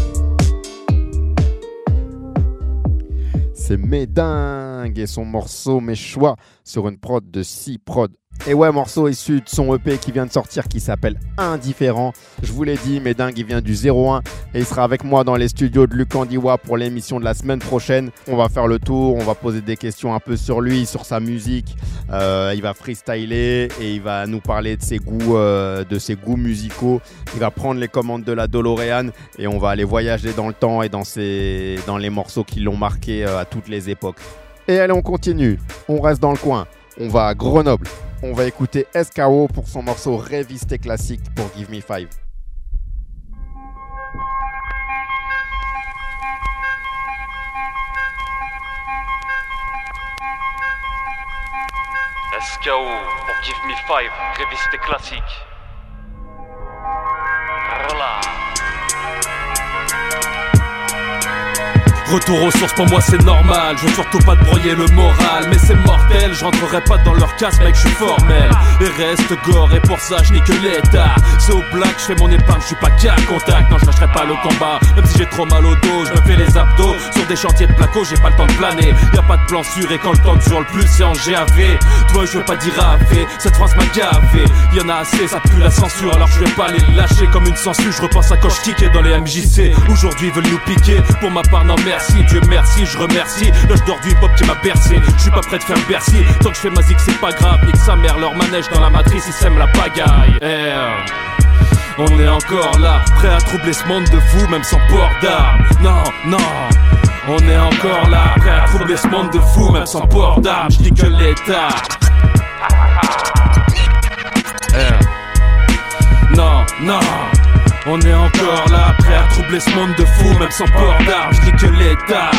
C'est Médingue et son morceau Mes choix sur une prod de 6 prod. Et ouais, morceau issu de son EP qui vient de sortir qui s'appelle Indifférent. Je vous l'ai dit, Médingue il vient du 01 et il sera avec moi dans les studios de Lucandiwa pour l'émission de la semaine prochaine. On va faire le tour, on va poser des questions un peu sur lui, sur sa musique. Il va freestyler et il va nous parler de ses goûts musicaux. Il va prendre les commandes de la DeLorean et on va aller voyager dans le temps et dans les morceaux qui l'ont marqué à toutes les époques. Et allez, on continue, on reste dans le coin. On va à Grenoble. On va écouter SKO pour son morceau révisté classique pour Give Me 5. SKO pour Give Me 5, révise tes classiques. Voilà. Retour aux sources, pour moi c'est normal. Je veux surtout pas te broyer le moral, mais c'est mortel. Je rentrerai pas dans leur casse, mec, je suis formel. Et reste gore, et pour ça je nique l'état. C'est au black, je fais mon épargne, je suis pas qu'à contact. Non, je lâcherai pas le combat, même si j'ai trop mal au dos. Je me fais les abdos sur des chantiers de placo, j'ai pas le temps de planer. Y'a pas de plan sûr, et quand le temps dure le plus, c'est en GAV. Toi, je veux pas dire AV, cette phrase m'a gavé. Y'en a assez, ça pue la censure, alors je vais pas les lâcher comme une censure. Je repense à quand je kickais dans les MJC. Aujourd'hui, ils veulent nous piquer, pour ma part, non merci. Dieu merci, je remercie l'âge d'or du hip-hop qui m'a bercé. Je suis pas prêt de faire Bercy, tant que je fais ma zig c'est pas grave. Nique sa mère, leur manège dans la matrice, ils sèment la pagaille. On est encore là, prêt à troubler ce monde de fou, même sans port d'armes. Non, non, on est encore là, prêt à troubler ce monde de fou, même sans port d'armes. Je dis que l'état. Non, non, on est encore là, prêt à troubler ce monde de fou, même sans port d'armes, je dis que l'état.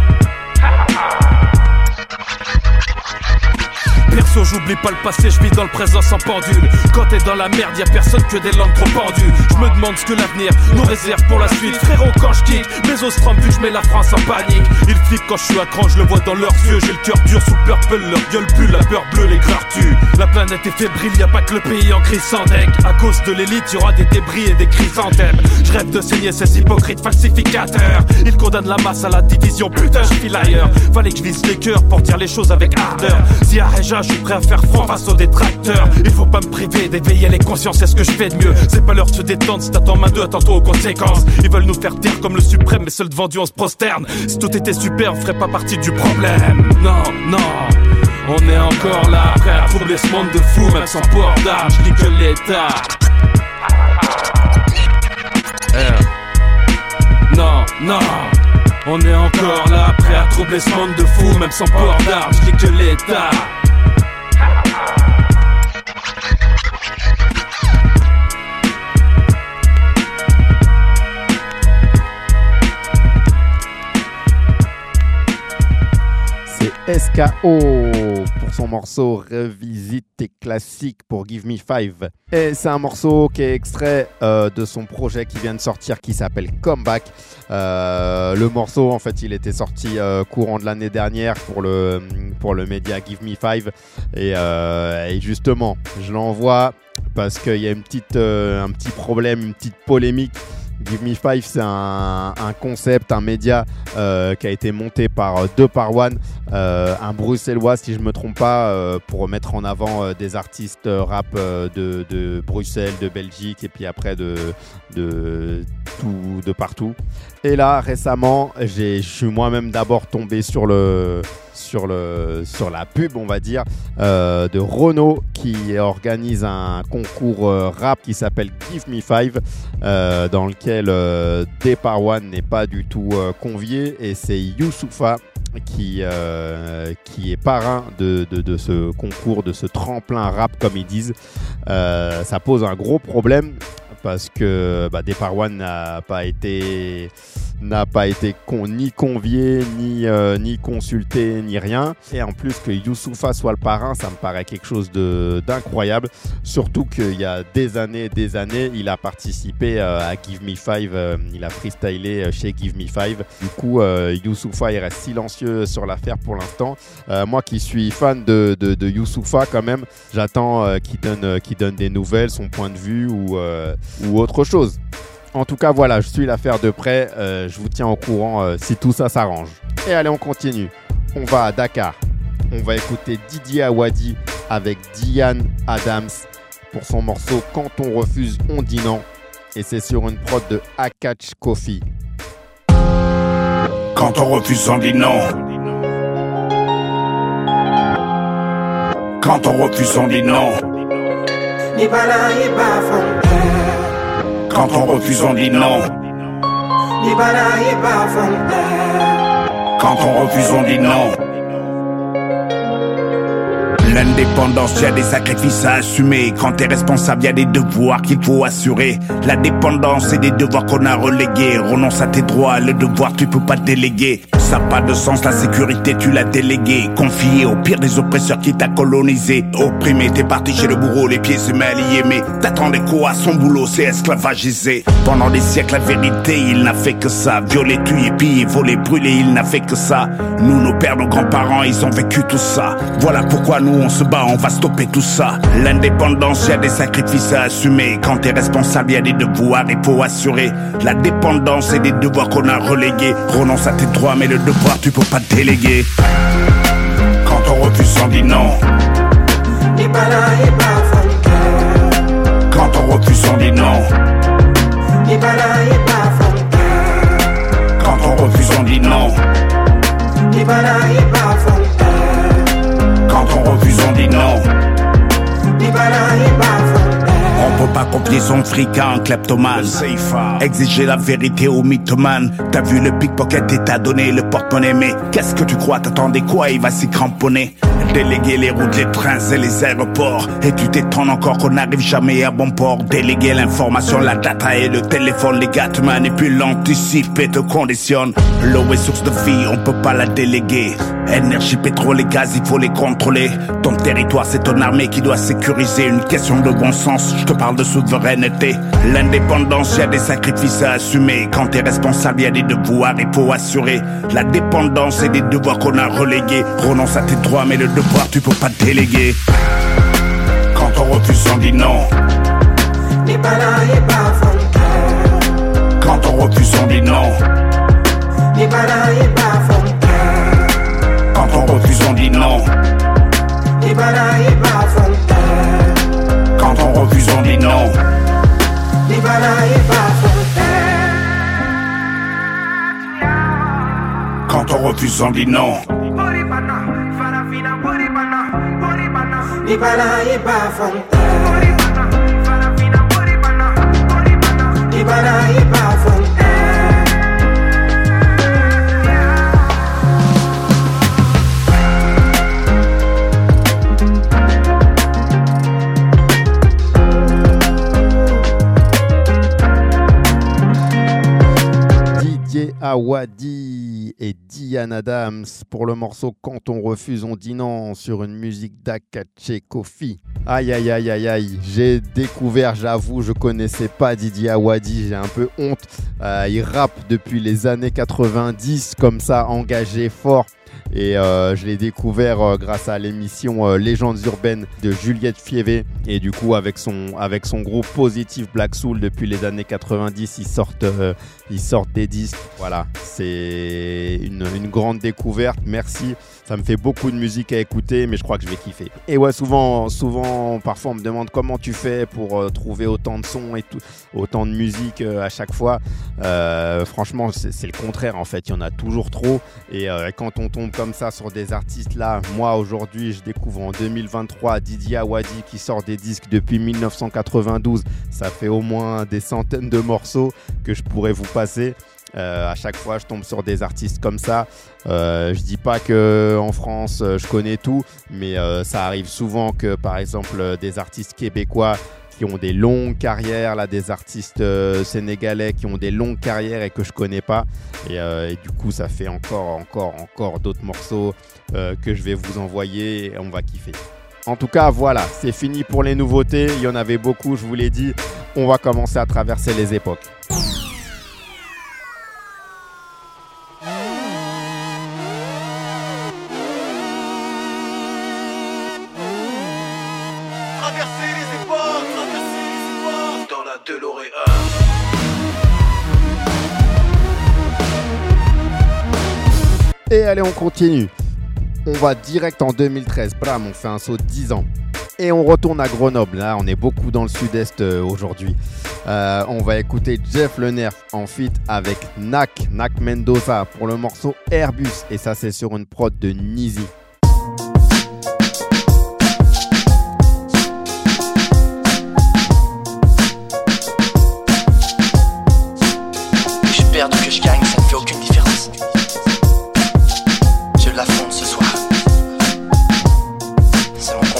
Perso, j'oublie pas le passé, je vis dans le présent sans pendule. Quand t'es dans la merde, y'a personne que des langues trop pendues. Je me demande ce que l'avenir nous réserve pour la suite. Frérot, quand je kick, mes os tremblent vu que je mets la France en panique. Ils flippent quand je suis à cran, je le vois dans leurs yeux. J'ai le cœur dur sous purple, leur gueule pue, la peur bleue, les greurs tuent. La planète est fébrile, y'a pas que le pays en crise sans deck. À cause de l'élite, y'aura des débris et des chrysanthèmes. Je rêve de saigner ces hypocrites falsificateurs. Ils condamnent la masse à la division, putain je file ailleurs. Fallait que je vise les cœurs pour dire les choses avec ardeur. Si à Réja, je suis prêt à faire front face aux détracteurs. Il faut pas me priver d'éveiller les consciences, c'est ce que je fais de mieux. C'est pas l'heure de se détendre, si t'attends main 2, attends-toi aux conséquences. Ils veulent nous faire taire comme le suprême, mais seul devant Dieu on se prosterne. Si tout était super, on ferait pas partie du problème. Non, non, on est encore là, prêt à troubler ce monde de fou, même sans port d'armes, je dis que l'état. Non, non, on est encore là, prêt à troubler ce monde de fou, même sans port d'armes, je dis que l'état. C'est SKO pour son morceau Revisite tes classiques pour Give Me 5. Et c'est un morceau qui est extrait de son projet qui vient de sortir qui s'appelle Comeback. Le morceau en fait il était sorti courant de l'année dernière pour le média Give Me 5 et justement je l'envoie parce qu'il y a un petit problème, une petite polémique. Give Me 5, c'est un concept, un média qui a été monté par Deux par One, un bruxellois si je ne me trompe pas, pour mettre en avant des artistes rap de Bruxelles, de Belgique et puis après de partout. Et là récemment, je suis moi-même d'abord tombé sur la pub, on va dire, de Renault qui organise un concours rap qui s'appelle Give Me 5, dans lequel Deux par One n'est pas du tout convié et c'est Youssoupha qui est parrain de ce concours, de ce tremplin rap comme ils disent. Ça pose un gros problème parce que Deux par One n'a pas été ni convié, ni consulté, ni rien. Et en plus que Youssoupha soit le parrain, ça me paraît quelque chose d'incroyable. Surtout qu'il y a des années, il a participé à Give Me 5. Il a freestylé chez Give Me 5. Du coup, Youssoupha, il reste silencieux sur l'affaire pour l'instant. Moi qui suis fan de Youssoupha quand même, j'attends qu'il donne des nouvelles, son point de vue ou autre chose. En tout cas, voilà, je suis l'affaire de près. Je vous tiens au courant si tout ça s'arrange. Et allez, on continue. On va à Dakar. On va écouter Didier Awadi avec Diane Adams pour son morceau Quand on refuse, on dit non. Et c'est sur une prod de Akach Kofi. Quand on refuse, on dit non. Quand on refuse, on dit non. Quand on refuse, on dit non. Quand on refuse, on dit non. L'indépendance, y a des sacrifices à assumer. Quand t'es responsable, y a des devoirs qu'il faut assurer. La dépendance, c'est des devoirs qu'on a relégués. Renonce à tes droits, le devoir tu peux pas déléguer. Ça n'a pas de sens, la sécurité tu l'as déléguée. Confiée au pire des oppresseurs qui t'a colonisé. Opprimé, t'es parti chez le bourreau, les pieds se mal liés. Mais t'attendais quoi? Son boulot c'est esclavagisé. Pendant des siècles la vérité, il n'a fait que ça. Violer, tuer, piller, voler, brûler, il n'a fait que ça. Nous, nos pères, nos grands-parents, ils ont vécu tout ça. Voilà pourquoi nous on se bat, on va stopper tout ça. L'indépendance, y a des sacrifices à assumer. Quand t'es responsable, y a des devoirs, il faut assurer. La dépendance, c'est des devoirs qu'on a relégués. Renonce à tes droits, mais le devoir, tu peux pas déléguer. Quand on refuse, on dit non. Quand on refuse, on dit non. Quand on refuse, on dit non. Quand on refuse, on dit non. On peut pas confier son fric à un kleptomane. Exiger la vérité au mythomane. T'as vu le pickpocket et t'as donné le porte-monnaie. Mais qu'est-ce que tu crois? T'attendais quoi? Il va s'y cramponner. Déléguer les routes, les trains et les aéroports. Et tu t'étonnes encore qu'on n'arrive jamais à bon port. Déléguer l'information, la data et le téléphone. Les gars te manipulent, anticipent et te conditionnent. L'eau est source de vie, on peut pas la déléguer. Énergie, pétrole et gaz, il faut les contrôler. Ton territoire, c'est ton armée qui doit sécuriser. Une question de bon sens, je te parle de souveraineté. L'indépendance, y a des sacrifices à assumer. Quand t'es responsable, y a des devoirs, il faut assurer. La dépendance, c'est des devoirs qu'on a relégués. Renonce à tes droits, mais le devoir, tu peux pas déléguer. Quand on refuse, on dit non. Quand on refuse, on dit non. Quand on refuse, on dit non. Quand on refuse, on dit non. Quand on refuse, on dit non. Didier Awadi et Diane Adams pour le morceau Quand on refuse, on dit non sur une musique d'Akache Kofi. Aïe aïe aïe aïe aïe, j'ai découvert, j'avoue, je connaissais pas Didier Awadi, j'ai un peu honte. Il rappe depuis les années 90 comme ça, engagé, fort. Et je l'ai découvert grâce à l'émission Légendes urbaines de Juliette Fievé. Et du coup, avec son groupe Positive Black Soul, depuis les années 90, ils sortent des disques. Voilà, c'est une grande découverte. Merci. Ça me fait beaucoup de musique à écouter, mais je crois que je vais kiffer. Et ouais, souvent, parfois, on me demande comment tu fais pour trouver autant de sons et tout, autant de musique à chaque fois. Franchement, c'est le contraire en fait. Il y en a toujours trop. Et quand on tombe comme ça sur des artistes là, moi aujourd'hui, je découvre en 2023 Didier Awadi qui sort des disques depuis 1992. Ça fait au moins des centaines de morceaux que je pourrais vous passer. À chaque fois, je tombe sur des artistes comme ça. Je dis pas que en France, je connais tout, mais ça arrive souvent que, par exemple, des artistes québécois qui ont des longues carrières, là, des artistes sénégalais qui ont des longues carrières et que je connais pas. Et du coup, ça fait encore d'autres morceaux que je vais vous envoyer et on va kiffer. En tout cas, voilà, c'est fini pour les nouveautés. Il y en avait beaucoup, je vous l'ai dit. On va commencer à traverser les époques. Et allez, on continue. On va direct en 2013. Bram, on fait un saut de 10 ans. Et on retourne à Grenoble. Là, on est beaucoup dans le sud-est aujourd'hui. On va écouter Jeff Le Nerf en feat avec Nak Mendoza pour le morceau Airbus. Et ça, c'est sur une prod de Nizi. Je perds ou que je gagne, ça ne fait aucune différence. Je l'affronte ce soir. C'est mon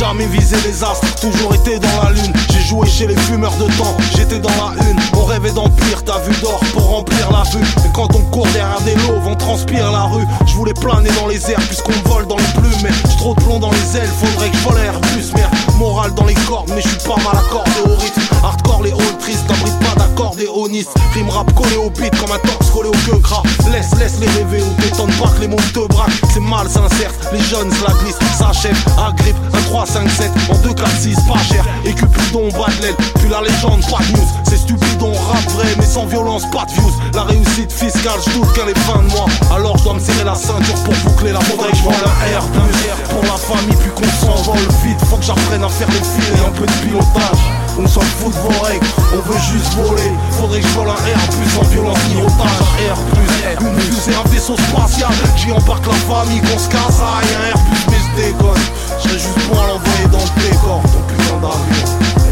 jamais visé les astres, toujours été dans la lune. J'ai joué chez les fumeurs de temps, j'étais dans la une. On rêvait d'empire, t'as vu d'or pour remplir la vue. Et quand on court derrière des loaves, on transpire la rue. Je voulais planer dans les airs puisqu'on vole dans les plumes. Mais j'ai trop de plomb dans les ailes, faudrait que je vole Airbus. Merde, morale dans les cordes, mais je suis pas mal accordé au rythme. Hardcore les halls tristes, n'abrite pas d'accordéoniste. Rime rap collé au beat comme un torse collé au queue gras. Laisse les rêver ou t'étonne pas que les mondes te braquent. C'est mal sincère, les jeunes se la glissent. S'achève, agrippe, un 3-5-7 en 2-4-6, pas cher. Et Cupidon bat de l'aile, puis la légende, pas de news. C'est stupide, on rappe vrai, mais sans violence, pas de views. La réussite fiscale, je doute qu'elle est fin de mois. Alors je dois me serrer la ceinture pour boucler la faudrait que je vole un air pour la famille, puis qu'on s'envole vite. Faut que j'apprenne à faire les fils et un peu de pilotage. On s'en fout de vos règles, on veut juste voler. Faudrait que je vole un Airbus sans violence ni otage. Airbus, une fusée, un vaisseau spatial. J'y embarque la famille, qu'on se casse. Ah, y'a un Airbus, mais je déconne. J'serais juste bon à l'envoyer dans le décor, ton putain d'avion.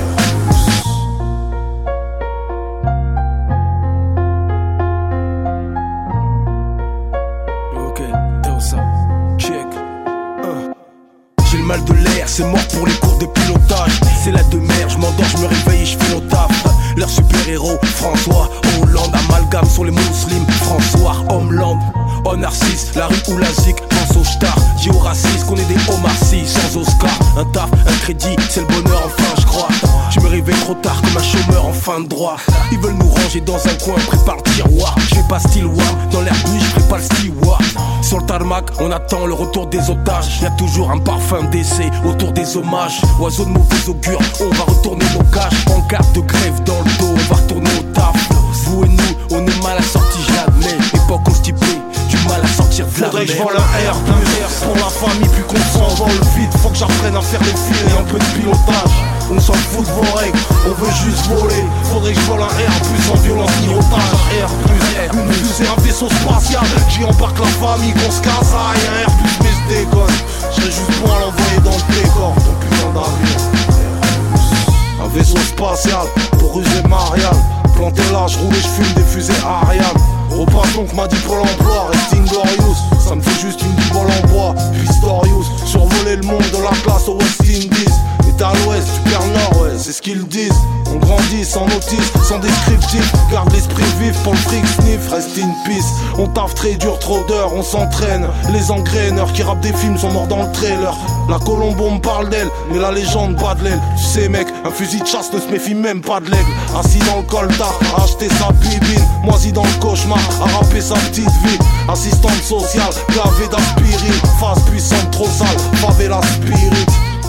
J'ai le mal de l'air, c'est mort pour les cours de pilotage. C'est la de mer, je m'endors, je me réveille et je fais au taf. Leur super-héros, François Hollande. Amalgame sur les musulmans, François Homeland. Oh Narcisse, la rue ou la zik, pense au star. Dis au raciste qu'on est des Omarcy sans Oscar. Un taf, un crédit, c'est le bonheur enfin je crois. Je me réveille trop tard comme un chômeur en fin de droit. Ils veulent nous ranger dans un coin, prépare le tiroir. Je fais pas style warm, dans l'Airbus je prépare le steward. Sur le tarmac, on attend le retour des otages. Y'a toujours un parfum d'essai autour des hommages. Oiseaux de mauvais augure, on va retourner nos cages. Pancarte de grève dans le dos, on va retourner au taf. Vous et nous, on est mal assortis, je l'admets. Époque constipée, du mal à sortir de la mer. Faudrait que je vole un Airbus pour la famille, puis qu'on s'envole vite. Faut que j'apprenne à faire les fils et un peu de pilotage. On s'en fout de vos règles, on veut juste voler. Faudrait que je vole un Airbus sans violence ni otage. Airbus, une fusée, un vaisseau spatial. J'y embarque la famille, qu'on se casse. Ah, y'a un Airbus, mais je déconne. J'serais juste bon à l'envoyer dans le décor, ton putain d'avion. Un vaisseau spatial pour user Marianne. Planté là, je roule et je fume des fusées Ariane. Repasse donc m'a dit Pôle emploi, reste inglorious. Ça me fait juste une bibole en bois, Pistorius. Survoler le monde de la classe au West Indies. Et t'es à l'ouest, tu perds le nord, ouais, c'est ce qu'ils disent. On grandit sans notice, sans descriptif. Garde l'esprit vif pour le fric sniff, reste in peace. On taffe très dur, trop d'heures, on s'entraîne. Les engraineurs qui rappent des films sont morts dans le trailer. La Colombo me parle d'elle, mais la légende bat de l'aile. Tu sais mec, un fusil de chasse ne se méfie même pas de l'aigle. Assis dans le coltard, à acheter sa bibine. Moisi dans le cauchemar, à rapper sa petite vie. Assistante sociale, gavée d'aspirine. Face puissante, trop sale, favela spirit.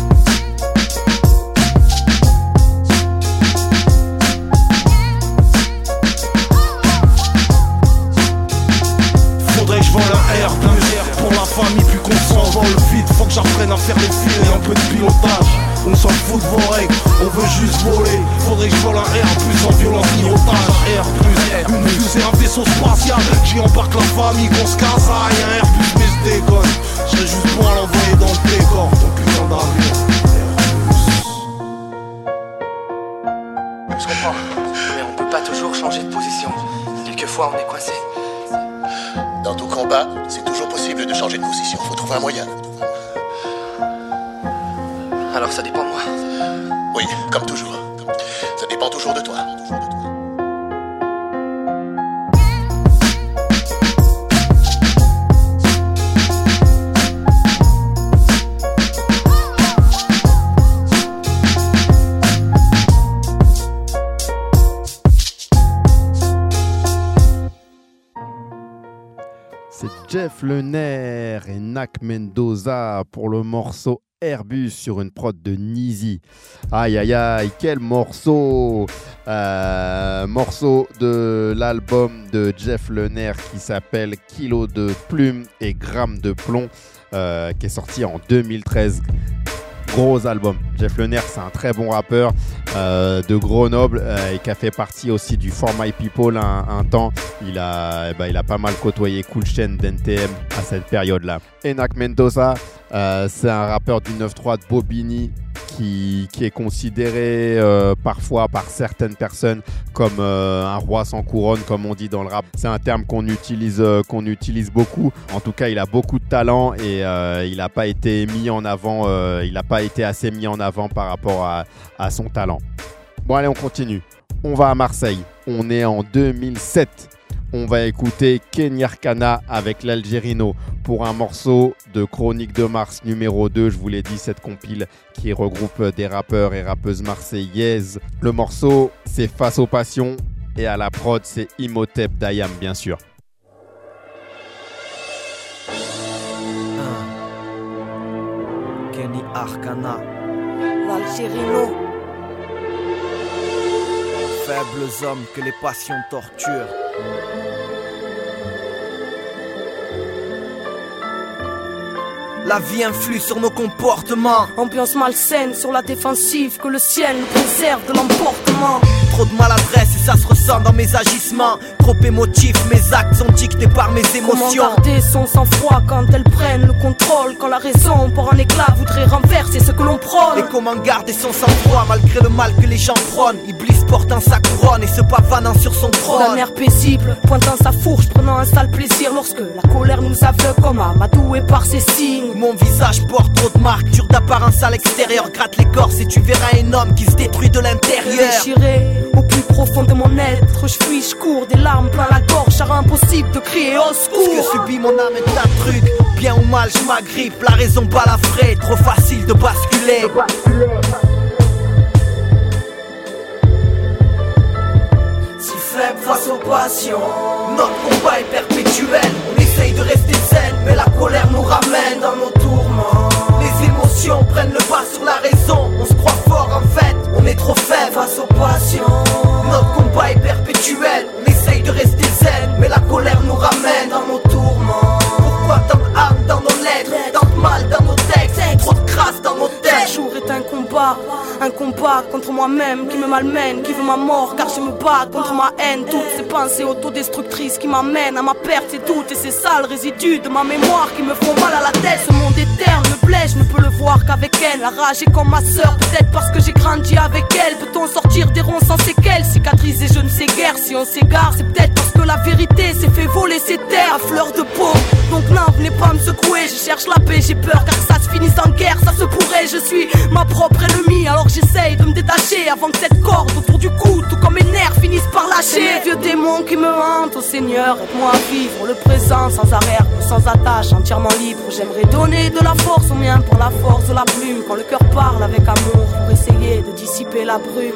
Faudrait que je vole un Airbus pour la famille, puis qu'on s'envole vite. Faut que j'apprenne à faire les fils et un peu de pilotage. On s'en fout de vos règles, on veut juste voler. Faudrait que je vole un Airbus sans violence ni otage. Airbus, une fusée, un vaisseau spatial. J'y embarque la famille, qu'on se casse. Ah, y'a un Airbus, mais je déconne. J'serais juste bon à l'envoyer dans le décor, ton putain d'avion. Je comprends, mais on peut pas toujours changer de position. Quelquefois on est coincé. Dans tout combat, c'est toujours possible de changer de position. Faut trouver un moyen. Alors ça dépend de moi. Oui, comme toujours. Ça dépend toujours de toi. C'est Jeff Lenaire et Nak Mendoza pour le morceau Airbus sur une prod de Nizi. Aïe aïe aïe, quel morceau! Morceau de l'album de Jeff Lenaire qui s'appelle Kilo de plumes et grammes de plomb, qui est sorti en 2013. Gros album. Jeff Lenaire, c'est un très bon rappeur de Grenoble et qui a fait partie aussi du For My People un temps. Il a pas mal côtoyé Cool Chain d'NTM à cette période-là. Et Nak Mendoza, c'est un rappeur du 9-3 de Bobigny qui est considéré parfois par certaines personnes comme un roi sans couronne, comme on dit dans le rap. C'est un terme qu'on utilise beaucoup. En tout cas, il a beaucoup de talent et il n'a pas été mis en avant. Il n'a pas été assez mis en avant par rapport à son talent. Bon, allez, on continue. On va à Marseille. On est en 2007. On va écouter Kenny Arcana avec l'Algérino pour un morceau de Chronique de Mars numéro 2. Je vous l'ai dit, cette compile qui regroupe des rappeurs et rappeuses marseillaises. Le morceau, c'est Face aux passions et à la prod, c'est Imhotep Dayam, bien sûr. Kenny Arcana, l'Algérino. Faibles hommes que les passions torturent. La vie influe sur nos comportements. Ambiance malsaine sur la défensive, que le ciel nous préserve de l'emportement. Trop de maladresse et ça se ressent dans mes agissements. Trop émotif, mes actes sont dictés par mes émotions. Comment garder son sang-froid quand elles prennent le contrôle? Quand la raison pour un éclat voudrait renverser ce que l'on prône. Et comment garder son sang-froid malgré le mal que les gens prônent? Iblis portant sa couronne et se pavanant sur son trône. D'un air paisible, pointant sa fourche, prenant un sale plaisir lorsque la colère nous aveugle comme amadoué par ses signes. Mon visage porte trop de marques, dur d'apparence à l'extérieur. Gratte l'écorce et tu verras un homme qui se détruit de l'intérieur. Déchiré au plus profond de mon être, je fuis, je cours, des larmes plein la gorge, car impossible de crier au secours. Ce que subit mon âme est un truc, bien ou mal je m'agrippe, la raison balafrée, trop facile de basculer. Si faible face aux passions, notre combat est perpétuel. On essaye de rester zen, mais la colère nous ramène dans nos tourments. Les émotions prennent le pas sur la raison, on se croit fort en fait, on est trop faible face aux passions. Notre combat est perpétuel, on essaye de rester zen, mais la colère nous ramène dans nos tourments. Pourquoi tant de haine dans nos lettres, tant de mal dans nos textes, trop de crasse dans nos têtes? Chaque jour est un combat contre moi-même qui me malmène, qui veut ma mort car je me bats contre ma haine. Toutes ces pensées autodestructrices qui m'amènent à ma perte, ces doutes et ces sales résidus de ma mémoire qui me font mal à la tête. Ce monde éterne me plaît, je ne peux le voir qu'avec elle. La rage est comme ma sœur, peut-être parce que j'ai grandi avec elle. Peut-on sortir des ronds sans séquelles, cicatriser je ne sais guère. Si on s'égare, c'est peut-être parce que la vérité s'est fait voler ses terres à fleur de peau. Donc non, venez pas me secouer, je cherche la paix, j'ai peur car ça se finisse en guerre. Ça se pourrait, je suis ma propre ennemie, alors j'essaye de me détacher avant que cette corde autour du cou, tout comme mes nerfs, finissent par lâcher. Les vieux démons qui me hantent, oh Seigneur, aide-moi à vivre le présent sans arrière, sans attache, entièrement libre. J'aimerais donner de la force aux miens pour la force de la plume, quand le cœur parle avec amour pour essayer de dissiper la brume.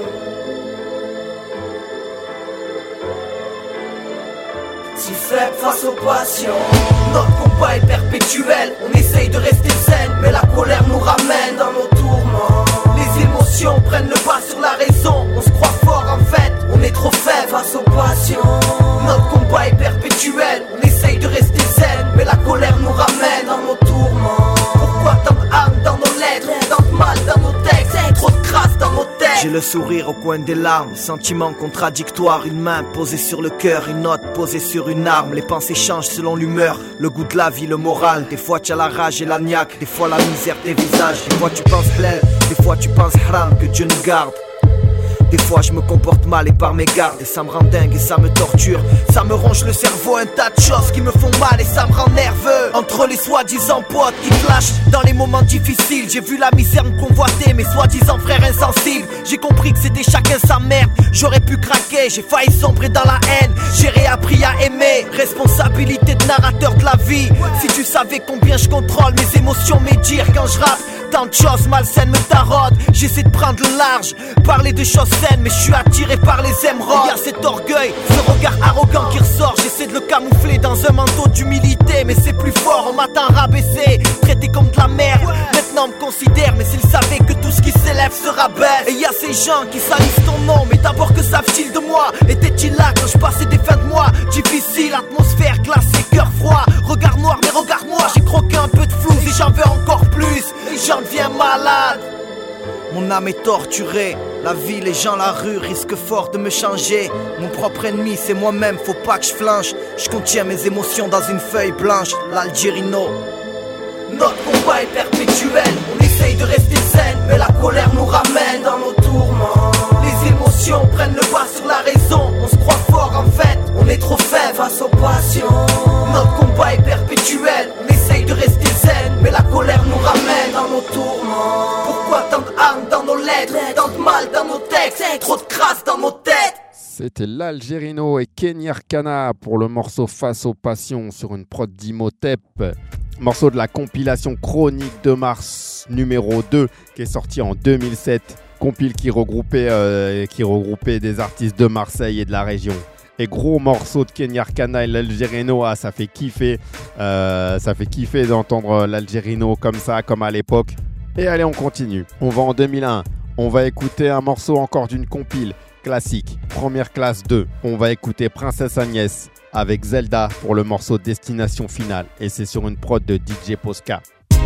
Si faible face aux passions, notre combat est perpétuel, on essaye de rester zen, mais la colère nous ramène dans nos tourments. Les émotions prennent le pas sur la raison, on se croit fort en fait, on est trop faible face aux passions. Notre combat est perpétuel, on essaye de rester zen, mais la colère nous ramène dans nos tourments. Pourquoi tant de haine dans nos lettres, tant de mal dans nos textes, trop de crasse dans nos têtes? J'ai le sourire au coin des larmes, sentiments contradictoires, une main posée sur le cœur, une autre posée sur une arme. Les pensées changent selon l'humeur, le goût de la vie, le moral. Des fois tu as la rage et la niaque, des fois la misère des visages. Des fois tu penses halal, des fois tu penses haram, que Dieu nous garde. Des fois je me comporte mal et par mes gardes, et ça me rend dingue et ça me torture. Ça me ronge le cerveau, un tas de choses qui me font mal et ça me rend nerveux. Entre les soi-disant potes qui te lâchent dans les moments difficiles, j'ai vu la misère me convoiter, mes soi-disant frères insensibles. J'ai compris que c'était chacun sa merde, j'aurais pu craquer, j'ai failli sombrer dans la haine. J'ai réappris à aimer, responsabilité de narrateur de la vie. Si tu savais combien je contrôle mes émotions, mes dires quand je rappe. Tant de choses malsaines me taraudent, j'essaie de prendre le large, parler de choses saines, mais je suis attiré par les émeraudes. Il y a cet orgueil, ce regard arrogant qui ressort, j'essaie de le camoufler dans un manteau d'humilité, mais c'est plus fort, on m'attend rabaissé, traité comme de la merde. Maintenant on me considère, mais s'ils savaient que tout ce qui s'élève se rabaisse. Et il y a ces gens qui salissent ton nom, mais d'abord que savent-ils de moi? Était-il là quand je passais des fins de mois difficiles, atmosphère glacée, cœur froid, regard noir, mais regarde-moi, j'ai croqué un peu de flou et j'en veux encore plus, et j'en deviens malade. Mon âme est torturée, la vie, les gens, la rue risquent fort de me changer. Mon propre ennemi, c'est moi-même, faut pas que je flanche. Je contiens mes émotions dans une feuille blanche, l'Algérino. Notre combat est perpétuel, on est essaye de rester zen, mais la colère nous ramène dans nos tourments. Les émotions prennent le pas sur la raison. On se croit fort en fait, on est trop faible face aux passions. Notre combat est perpétuel, on essaye de rester zen, mais la colère nous ramène dans nos tourments. Pourquoi tant de haine dans nos lettres, tant de mal dans nos textes, trop de crasse dans nos têtes? C'était l'Algérino et Kenny Arcana pour le morceau Face aux passions sur une prod d'Imhotep. Morceau de la compilation Chronique de Mars numéro 2 qui est sorti en 2007. Compile qui regroupait des artistes de Marseille et de la région. Et gros morceau de Kenny Arcana et l'Algérino, ça fait kiffer. Ça fait kiffer d'entendre l'Algérino comme ça, comme à l'époque. Et allez, on continue. On va en 2001. On va écouter un morceau encore d'une compile classique, première classe 2. On va écouter Princesse Agnès avec Zelda pour le morceau Destination Finale. Et c'est sur une prod de DJ Posca.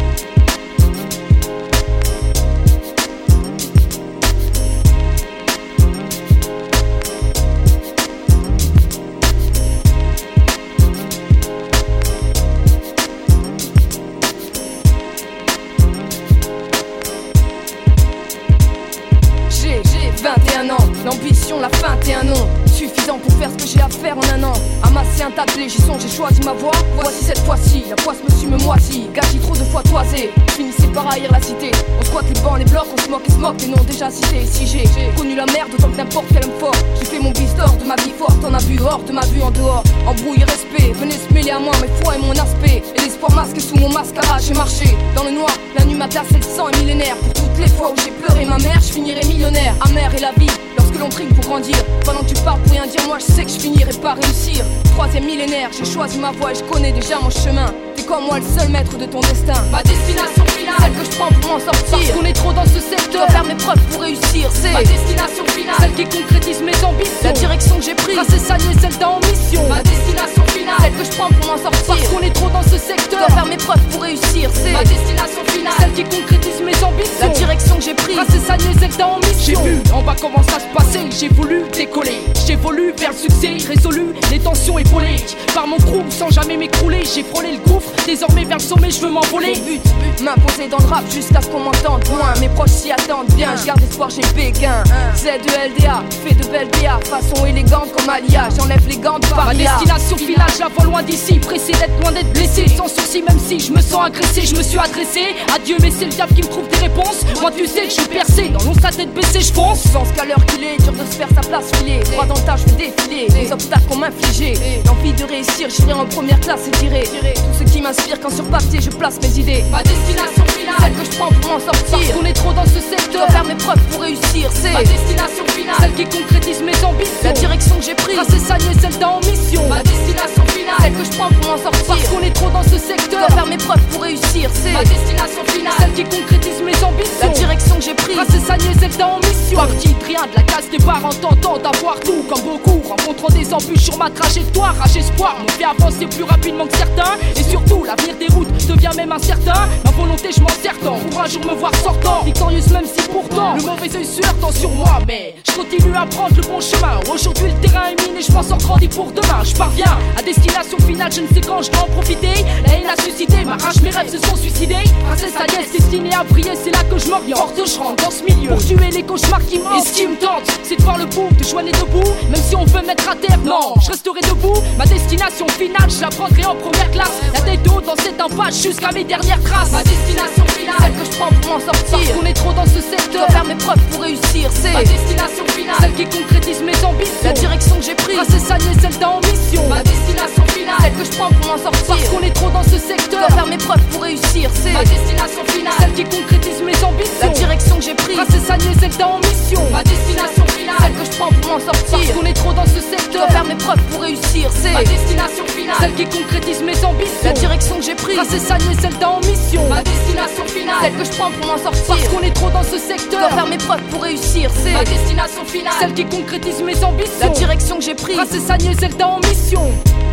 L'ambition, la feinte et un nom suffisant pour faire ce que j'ai à faire en un an. Amasser un tas de légisons, j'ai choisi ma voie. Voici cette fois-ci, la poisse me suit, me moisit. Gâchis trop de fois toisé, finissez par haïr la cité. On squatte les bancs, les blocs, on se moque et se moque des noms déjà cités. Si j'ai connu la merde, autant que n'importe quel homme fort. J'ai fait mon bistort de ma vie forte, en abus, hors de ma vue en dehors. Embrouille, respect, venez se mêler à moi, mes foi et mon aspect. Et l'espoir masqué sous mon mascara, j'ai marché dans le noir. La nuit m'a glacé, le sang est millénaire. Pour toutes les fois où j'ai pleuré ma mère, je finirai millionnaire. Amère est la vie, lorsque l'on trinque pour grandir. Pendant que tu parles pour rien dire, moi je sais que je finirai par réussir. Troisième millénaire, j'ai choisi ma voie et je connais déjà mon chemin. T'es comme moi le seul maître de ton destin. Ma destination finale, celle que je prends pour m'en sortir. Parce qu'on est trop dans ce secteur, faire mes preuves pour réussir. C'est ma destination finale, celle qui concrétise mes ambitions. La direction que j'ai prise, Princesse Agnès, Zelda en mission. Ma destination finale, celle que je prends pour m'en sortir. Parce qu'on est trop dans ce secteur, faire mes preuves pour réussir. C'est ma destination finale, celle qui concrétise mes ambitions. La direction que j'ai prise, Princesse Agnès, Zelda en mission. J'ai vu en bas comment ça se passait, j'ai voulu décoller. J'évolue vers le succès, résolu, les tensions épaulées. Par mon crew, sans jamais m'écrouler, j'ai frôlé le gouffre. Désormais vers le sommet, je veux m'envoler. But, m'imposer dans le rap jusqu'à ce qu'on m'entende loin. Mes proches s'y attendent bien, je garde espoir, j'ai béguin. Z2LDA, fait de belles BA, façon élégante comme Alia. J'enlève les gants de Paris. Ma destination finale, je la vois loin d'ici. Pressé d'être loin d'être blessé, sans sourcil, même si je me sens agressé. Je me suis adressé à Dieu, mais c'est le diable qui me trouve des réponses. Moi, tu sais que je suis percé, dans l'once sa tête baissée, je fonce. Je pense qu'à l'heure qu'il est, dur de se faire sa place filée. Droit dans le tas, je vais défiler les obstacles qu'on m'infligeait. L'envie de réussir, j'irai en première classe et dirai tout ce qui m'inspire quand sur papier je place mes idées. Ma destination finale, celle que je prends pour m'en sortir. Parce qu'on est trop dans ce secteur, faire mes preuves pour réussir. C'est ma destination finale, celle qui concrétise mes ambitions. La direction que j'ai prise, Princesse Agnès, Zelda en mission. Ma destination finale, celle que je prends pour m'en sortir. Parce qu'on est trop dans ce secteur, faire mes preuves pour réussir. C'est ma destination finale, celle qui concrétise mes ambitions. La direction que j'ai prise, Princesse Agnès, Zelda en mission. Parti de rien, de la case départ en tentant d'avoir tout comme beaucoup. Rencontrant des embûches sur ma trajectoire, rage espoir m'ont fait avancer plus rapidement que certains. Et surtout, l'avenir des routes devient même incertain. Ma volonté, je m'en sers tant pour un jour me voir sortant. Victorieuse même si pourtant le mauvais œil se heurtant sur moi. Mais je continue à prendre le bon chemin. Aujourd'hui le terrain est miné, je m'en sors grandi pour demain. Je parviens à destination finale, je ne sais quand je dois en profiter. La haine a suscité, ma rage, mes rêves se sont suicidés. Princesse Agnès destinée à briller, c'est là que je m'oriente. Forte je rentre dans ce milieu pour tuer les cauchemars qui m'ont. Et ce qui me tente, c'est de voir le bout, de joindre les debout. Même si on veut mettre à terre, non, je resterai debout. Ma destination finale, je la prendrai en première classe. La tête haute dans cette impasse jusqu'à mes dernières traces. Ma destination finale, celle que je prends pour m'en sortir. Parce qu'on est trop dans ce secteur, faire mes preuves pour réussir. C'est ma destination finale, celle qui concrétise mes ambitions. La direction que j'ai prise, Princesse Agnès, Zelda en mission. Ma destination finale, celle que je prends pour m'en sortir. Parce qu'on est trop dans ce secteur, faire mes preuves pour réussir. C'est ma destination finale, celle qui concrétise mes ambitions. La direction que j'ai prise, Princesse Agnès, Zelda en mission. Ma destination finale, celle que je prends pour m'en sortir. Parce qu'on est trop dans ce secteur, faire mes preuves pour réussir. C'est ma destination finale, celle qui concrétise mes ambitions. La direction que j'ai prise, Princesse Agnès, Zelda en mission. Ma destination finale, celle que je prends pour m'en sortir. Parce qu'on est trop dans ce secteur, faire mes preuves pour réussir. C'est ma destination finale, celle qui concrétise mes ambitions. La direction que j'ai prise, Princesse Agnès, Zelda en mission.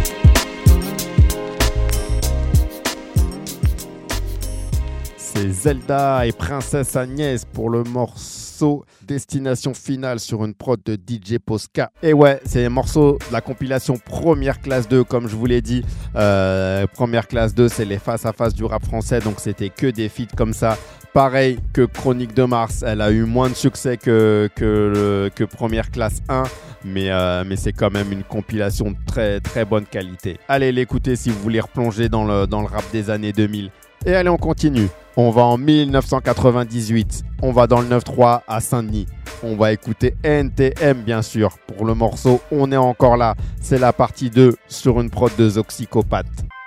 C'est Zelda et Princesse Agnès pour le morceau Destination Finale sur une prod de DJ Posca. Et ouais, c'est un morceau de la compilation Première Classe 2, comme je vous l'ai dit. Première Classe 2, c'est les face à face du rap français, donc c'était que des feats comme ça. Pareil que Chronique de Mars, elle a eu moins de succès que Première Classe 1, mais c'est quand même une compilation de très très bonne qualité. Allez l'écouter si vous voulez replonger dans le rap des années 2000. Et allez, on continue. On va en 1998, on va dans le 9-3 à Saint-Denis. On va écouter NTM bien sûr. Pour le morceau On est encore là, c'est la partie 2 sur une prod de Zoxycopathe.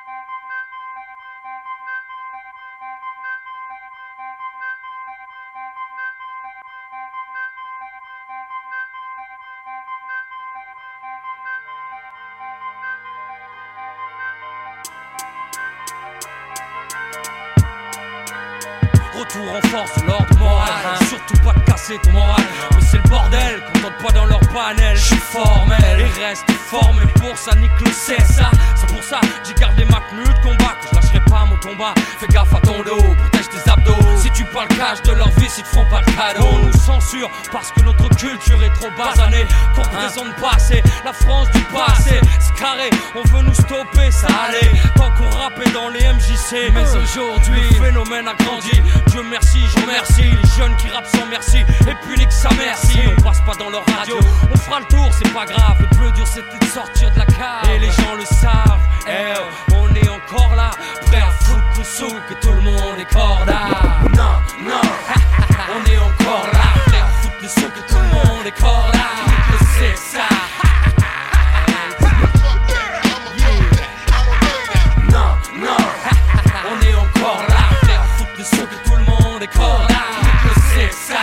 Retour en force, l'ordre moral. Surtout pas de casser ton moral. Mais c'est le bordel, qu'on tente pas dans leur panel. J'suis formel et reste formé pour ça, nique le CSA. C'est pour ça j'ai gardé ma tenue de combat, que je lâcherai pas mon combat. Fais gaffe à ton dos, protège tes abdos. Si tu parles cash de leur vie, s'ils te feront pas de cadeau. On nous censure parce que notre culture est trop basanée. Qu'on représente pas assez la France du passé. C'est carré, on veut nous stopper, ça allait. Tant qu'on rappait dans les MJC. Mais aujourd'hui, le phénomène a grandi. Dieu merci, je remercie les jeunes qui rappent sans merci. Et puis nique sa merci. On passe pas dans leur radio, on fera le tour, c'est pas grave. Le plus dur c'était de sortir de la cave. Et les gens le savent, on est encore là, prêt à foutre le souk et tout le monde est corda. Non, non, on est encore là, prêt à foutre le souk et tout le monde est corda. C'est ça. Non, non, on est encore là, prêt à foutre le souk et tout le monde est corda. C'est ça.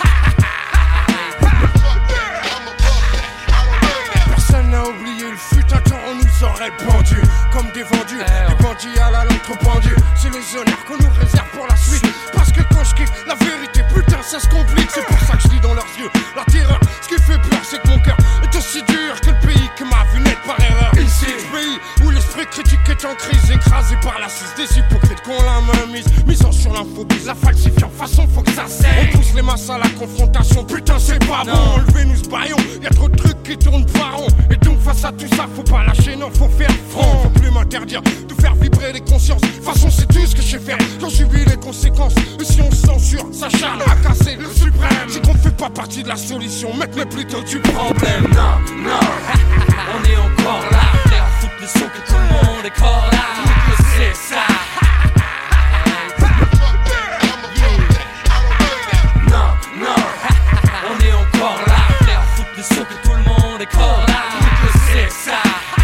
Personne n'a oublié le fut un temps, on nous aurait pendu comme des vendus, des bandits à la langue trop pendue. C'est les honneurs qu'on nous réserve pour la suite. Parce que quand je kiffe la vérité, putain ça se complique. C'est pour ça que je lis dans leurs yeux la terreur. Ce qui fait peur c'est que mon cœur est aussi dur que le pays qui m'a vu naître par erreur. Ici, pays où l'esprit critique est en crise, écrasé par la cise des hypocrites qu'on la main mise. Misant sur l'inphobie, la falsifiant, façon faut que ça cesse. On pousse les masses à la confrontation, putain c'est pas bon. Enlevez-nous ce baillon, y'a trop de trucs qui tournent pas rond. Et donc face à tout ça, faut pas lâcher, non faut faire front. Faut plus m'interdire de faire vibrer les consciences. De toute façon c'est tout ce que je sais faire, j'en subis les conséquences. Et si on censure, ça charme à casser le suprême. C'est qu'on fait pas partie de la solution, mec mais plutôt du problème. Non, non, on est encore là, prêt à foutre le souk et tout le monde est corda. C'est ça. Non, non, on est encore là, prêt à foutre le souk et tout le monde est corda. C'est ça.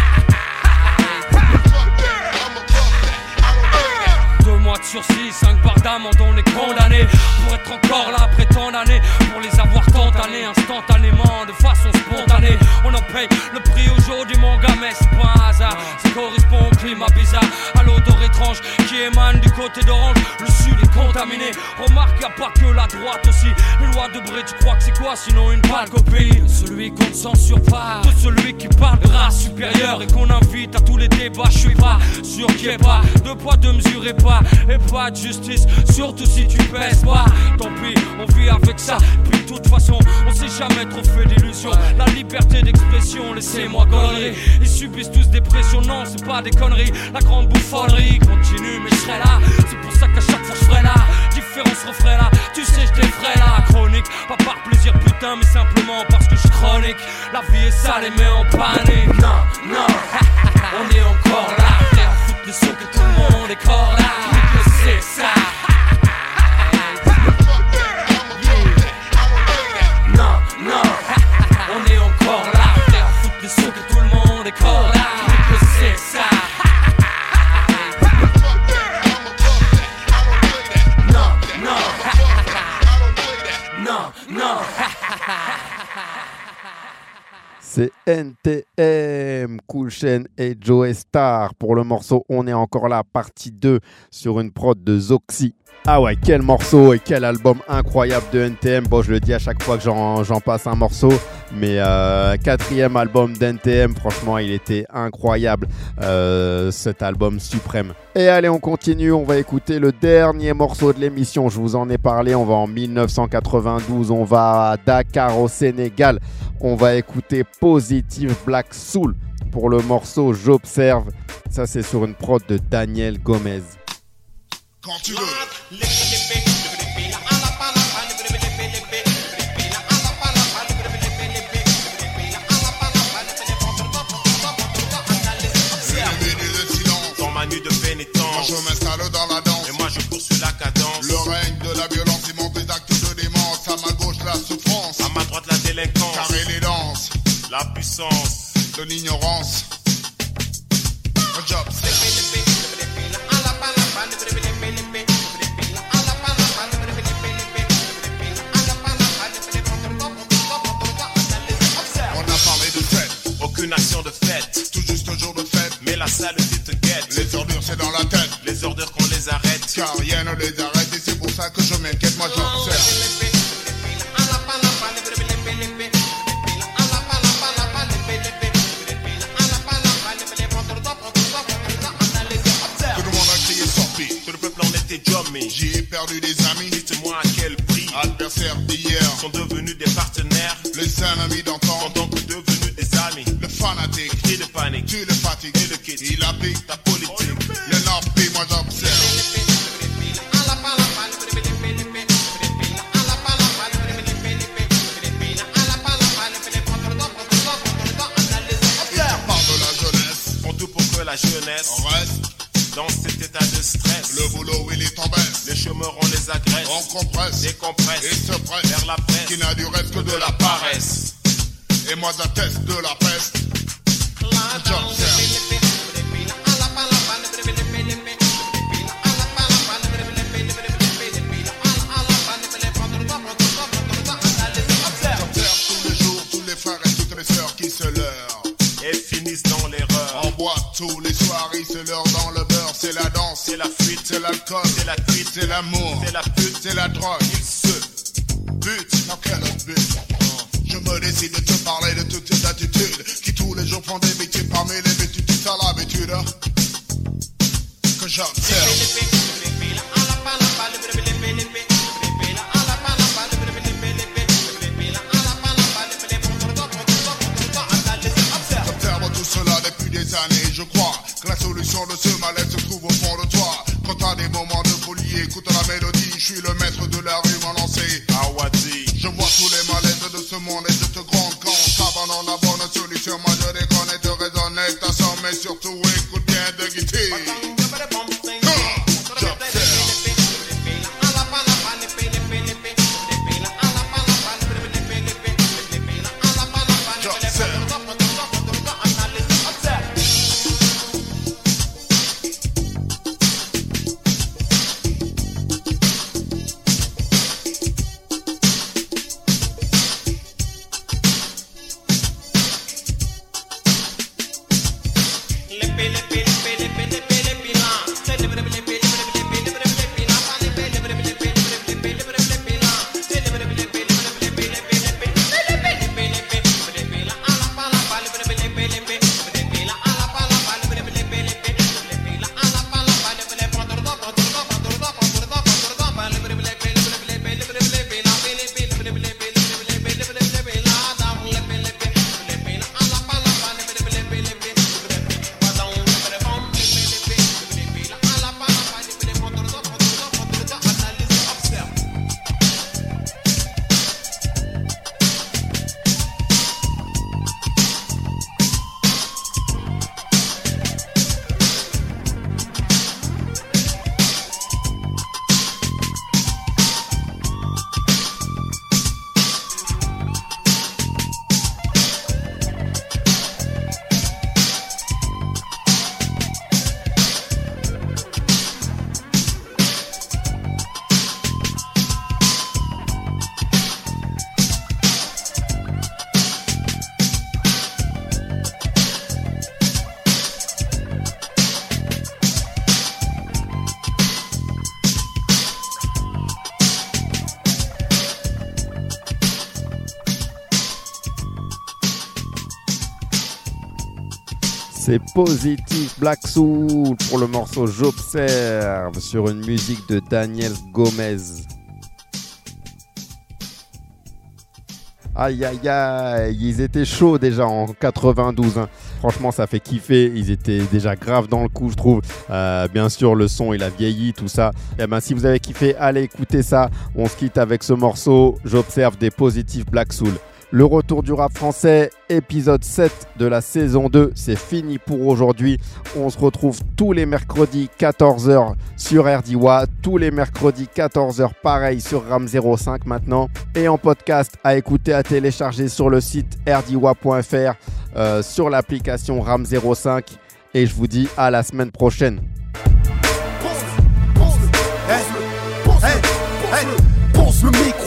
2 mois de sursis, 5 barres d'amende, on est condamné pour être encore là après tant d'années, pour les avoir tantanés instantanément, de façon spontanée. On en paye le prix aujourd'hui mon gars, mais c'est pas un hasard. Ça correspond au climat bizarre, à l'odeur étrange qui émane du côté d'Orange. Le sud est contaminé, remarque y'a pas que la droite aussi. Les lois de Bré, tu crois que c'est quoi sinon une pâle copie? Celui qu'on ne censure pas, de celui qui parle de race supérieure et qu'on invite à tous les débats. Je suis pas sûr qu'il y ait pas de poids, de mesure et pas de justice, surtout si tu pèses pas. Tant pis, on vit avec ça. Puis de toute façon, on s'est jamais trop fait d'illusions. La liberté d'expression, laissez-moi conneries. Ils subissent tous des pressions, non, c'est pas des conneries. La grande bouffonnerie continue, mais je serai là. C'est pour ça qu'à chaque fois je ferai là. Différence referai là, tu sais, je t'effraie là. Chronique, pas par plaisir, putain, mais simplement parce que je chronique. La vie est sale et met en panique. Non, non, on est encore là. Prêt à foutre le souk et tout le monde est corda. C'est ça. Non, non, on est encore là, prêt à foutre le souk et tout le monde est corda. C'est ça. Non, non, non, non. C'est NTM, Cool Chain et Joe Star pour le morceau On est encore là, partie 2 sur une prod de Zoxy. Ah ouais, quel morceau et quel album incroyable de NTM. Bon, je le dis à chaque fois que j'en passe un morceau, mais 4e album d'NTM, franchement, il était incroyable, cet album suprême. Et allez, on continue, on va écouter le dernier morceau de l'émission. Je vous en ai parlé, on va en 1992, on va à Dakar au Sénégal. On va écouter Positive Black Soul pour le morceau J'observe. Ça, c'est sur une prod de Daniel Gomez. Quand tu veux. Alors je m'installe dans la danse. Et moi je poursuis la cadence. Le règne de la violence immonde des actes de démence. À ma gauche la souffrance. À ma droite la délinquance. Car il est dense. La puissance de l'ignorance. Job aucune action de fête, tout juste un jour de fête. Mais la saleté te guette. Les ordures c'est dans la tête. Les ordures qu'on les arrête. Car rien ne les arrête et c'est pour ça que je m'inquiète. Moi j'observe. Tout le monde a crié sorti. Tout le peuple en était jommé. J'y ai perdu des amis. Dites-moi à quel prix. Adversaires d'hier sont devenus des partenaires. Les ennemis d'antan sont donc devenus des amis. Le fanatique, crie de panique, tu le fatigues et le quitte. Il applique ta politique. Le nappé, moi j'observe. Font tout pour que la jeunesse reste dans cet état de stress. Le boulot il est en baisse. Les chômeurs on les agresse. On compresse, décompresse et se presse vers la presse qui n'a du reste que de la paresse. Et moi j'atteste de la peste. J'observe. Qui se leurrent et finissent dans l'erreur. En boîte tous les soirs, ils se leurrent dans le beurre. C'est la danse, c'est la fuite, c'est l'alcool, c'est la cuite, c'est l'amour, c'est la pute, c'est la drogue. Ils se butent. Dans quel autre but? Je me décide de te parler de toutes ces attitudes qui tous les jours font des métiers parmi les bêtudes. Tu as l'habitude que j'observe. Années, je crois que la solution de ce mal-être se trouve au fond de toi. Quand t'as des moments de folie, écoute la mélodie. Je suis le maître de la rue, m'en lancer. Awadi. Je vois tous les mal-être de ce monde et je te gronde quand on t'abandonne la bonne solution. Moi je déconne et te raisonne et t'assomme, mais surtout écoute bien de guitare. C'est Positive Black Soul pour le morceau J'observe sur une musique de Daniel Gomez. Aïe aïe aïe, ils étaient chauds déjà en 92. Hein. Franchement, ça fait kiffer. Ils étaient déjà grave dans le coup, je trouve. Bien sûr, le son, il a vieilli, tout ça. Et ben, si vous avez kiffé, allez écouter ça. On se quitte avec ce morceau J'observe des Positive Black Soul. Le retour du rap français, épisode 7 de la saison 2, c'est fini pour aujourd'hui. On se retrouve tous les mercredis 14h sur RDWA, tous les mercredis 14h pareil sur RAM 05 maintenant, et en podcast à écouter, à télécharger sur le site rdwa.fr, sur l'application RAM 05, et je vous dis à la semaine prochaine. Ponce le micro.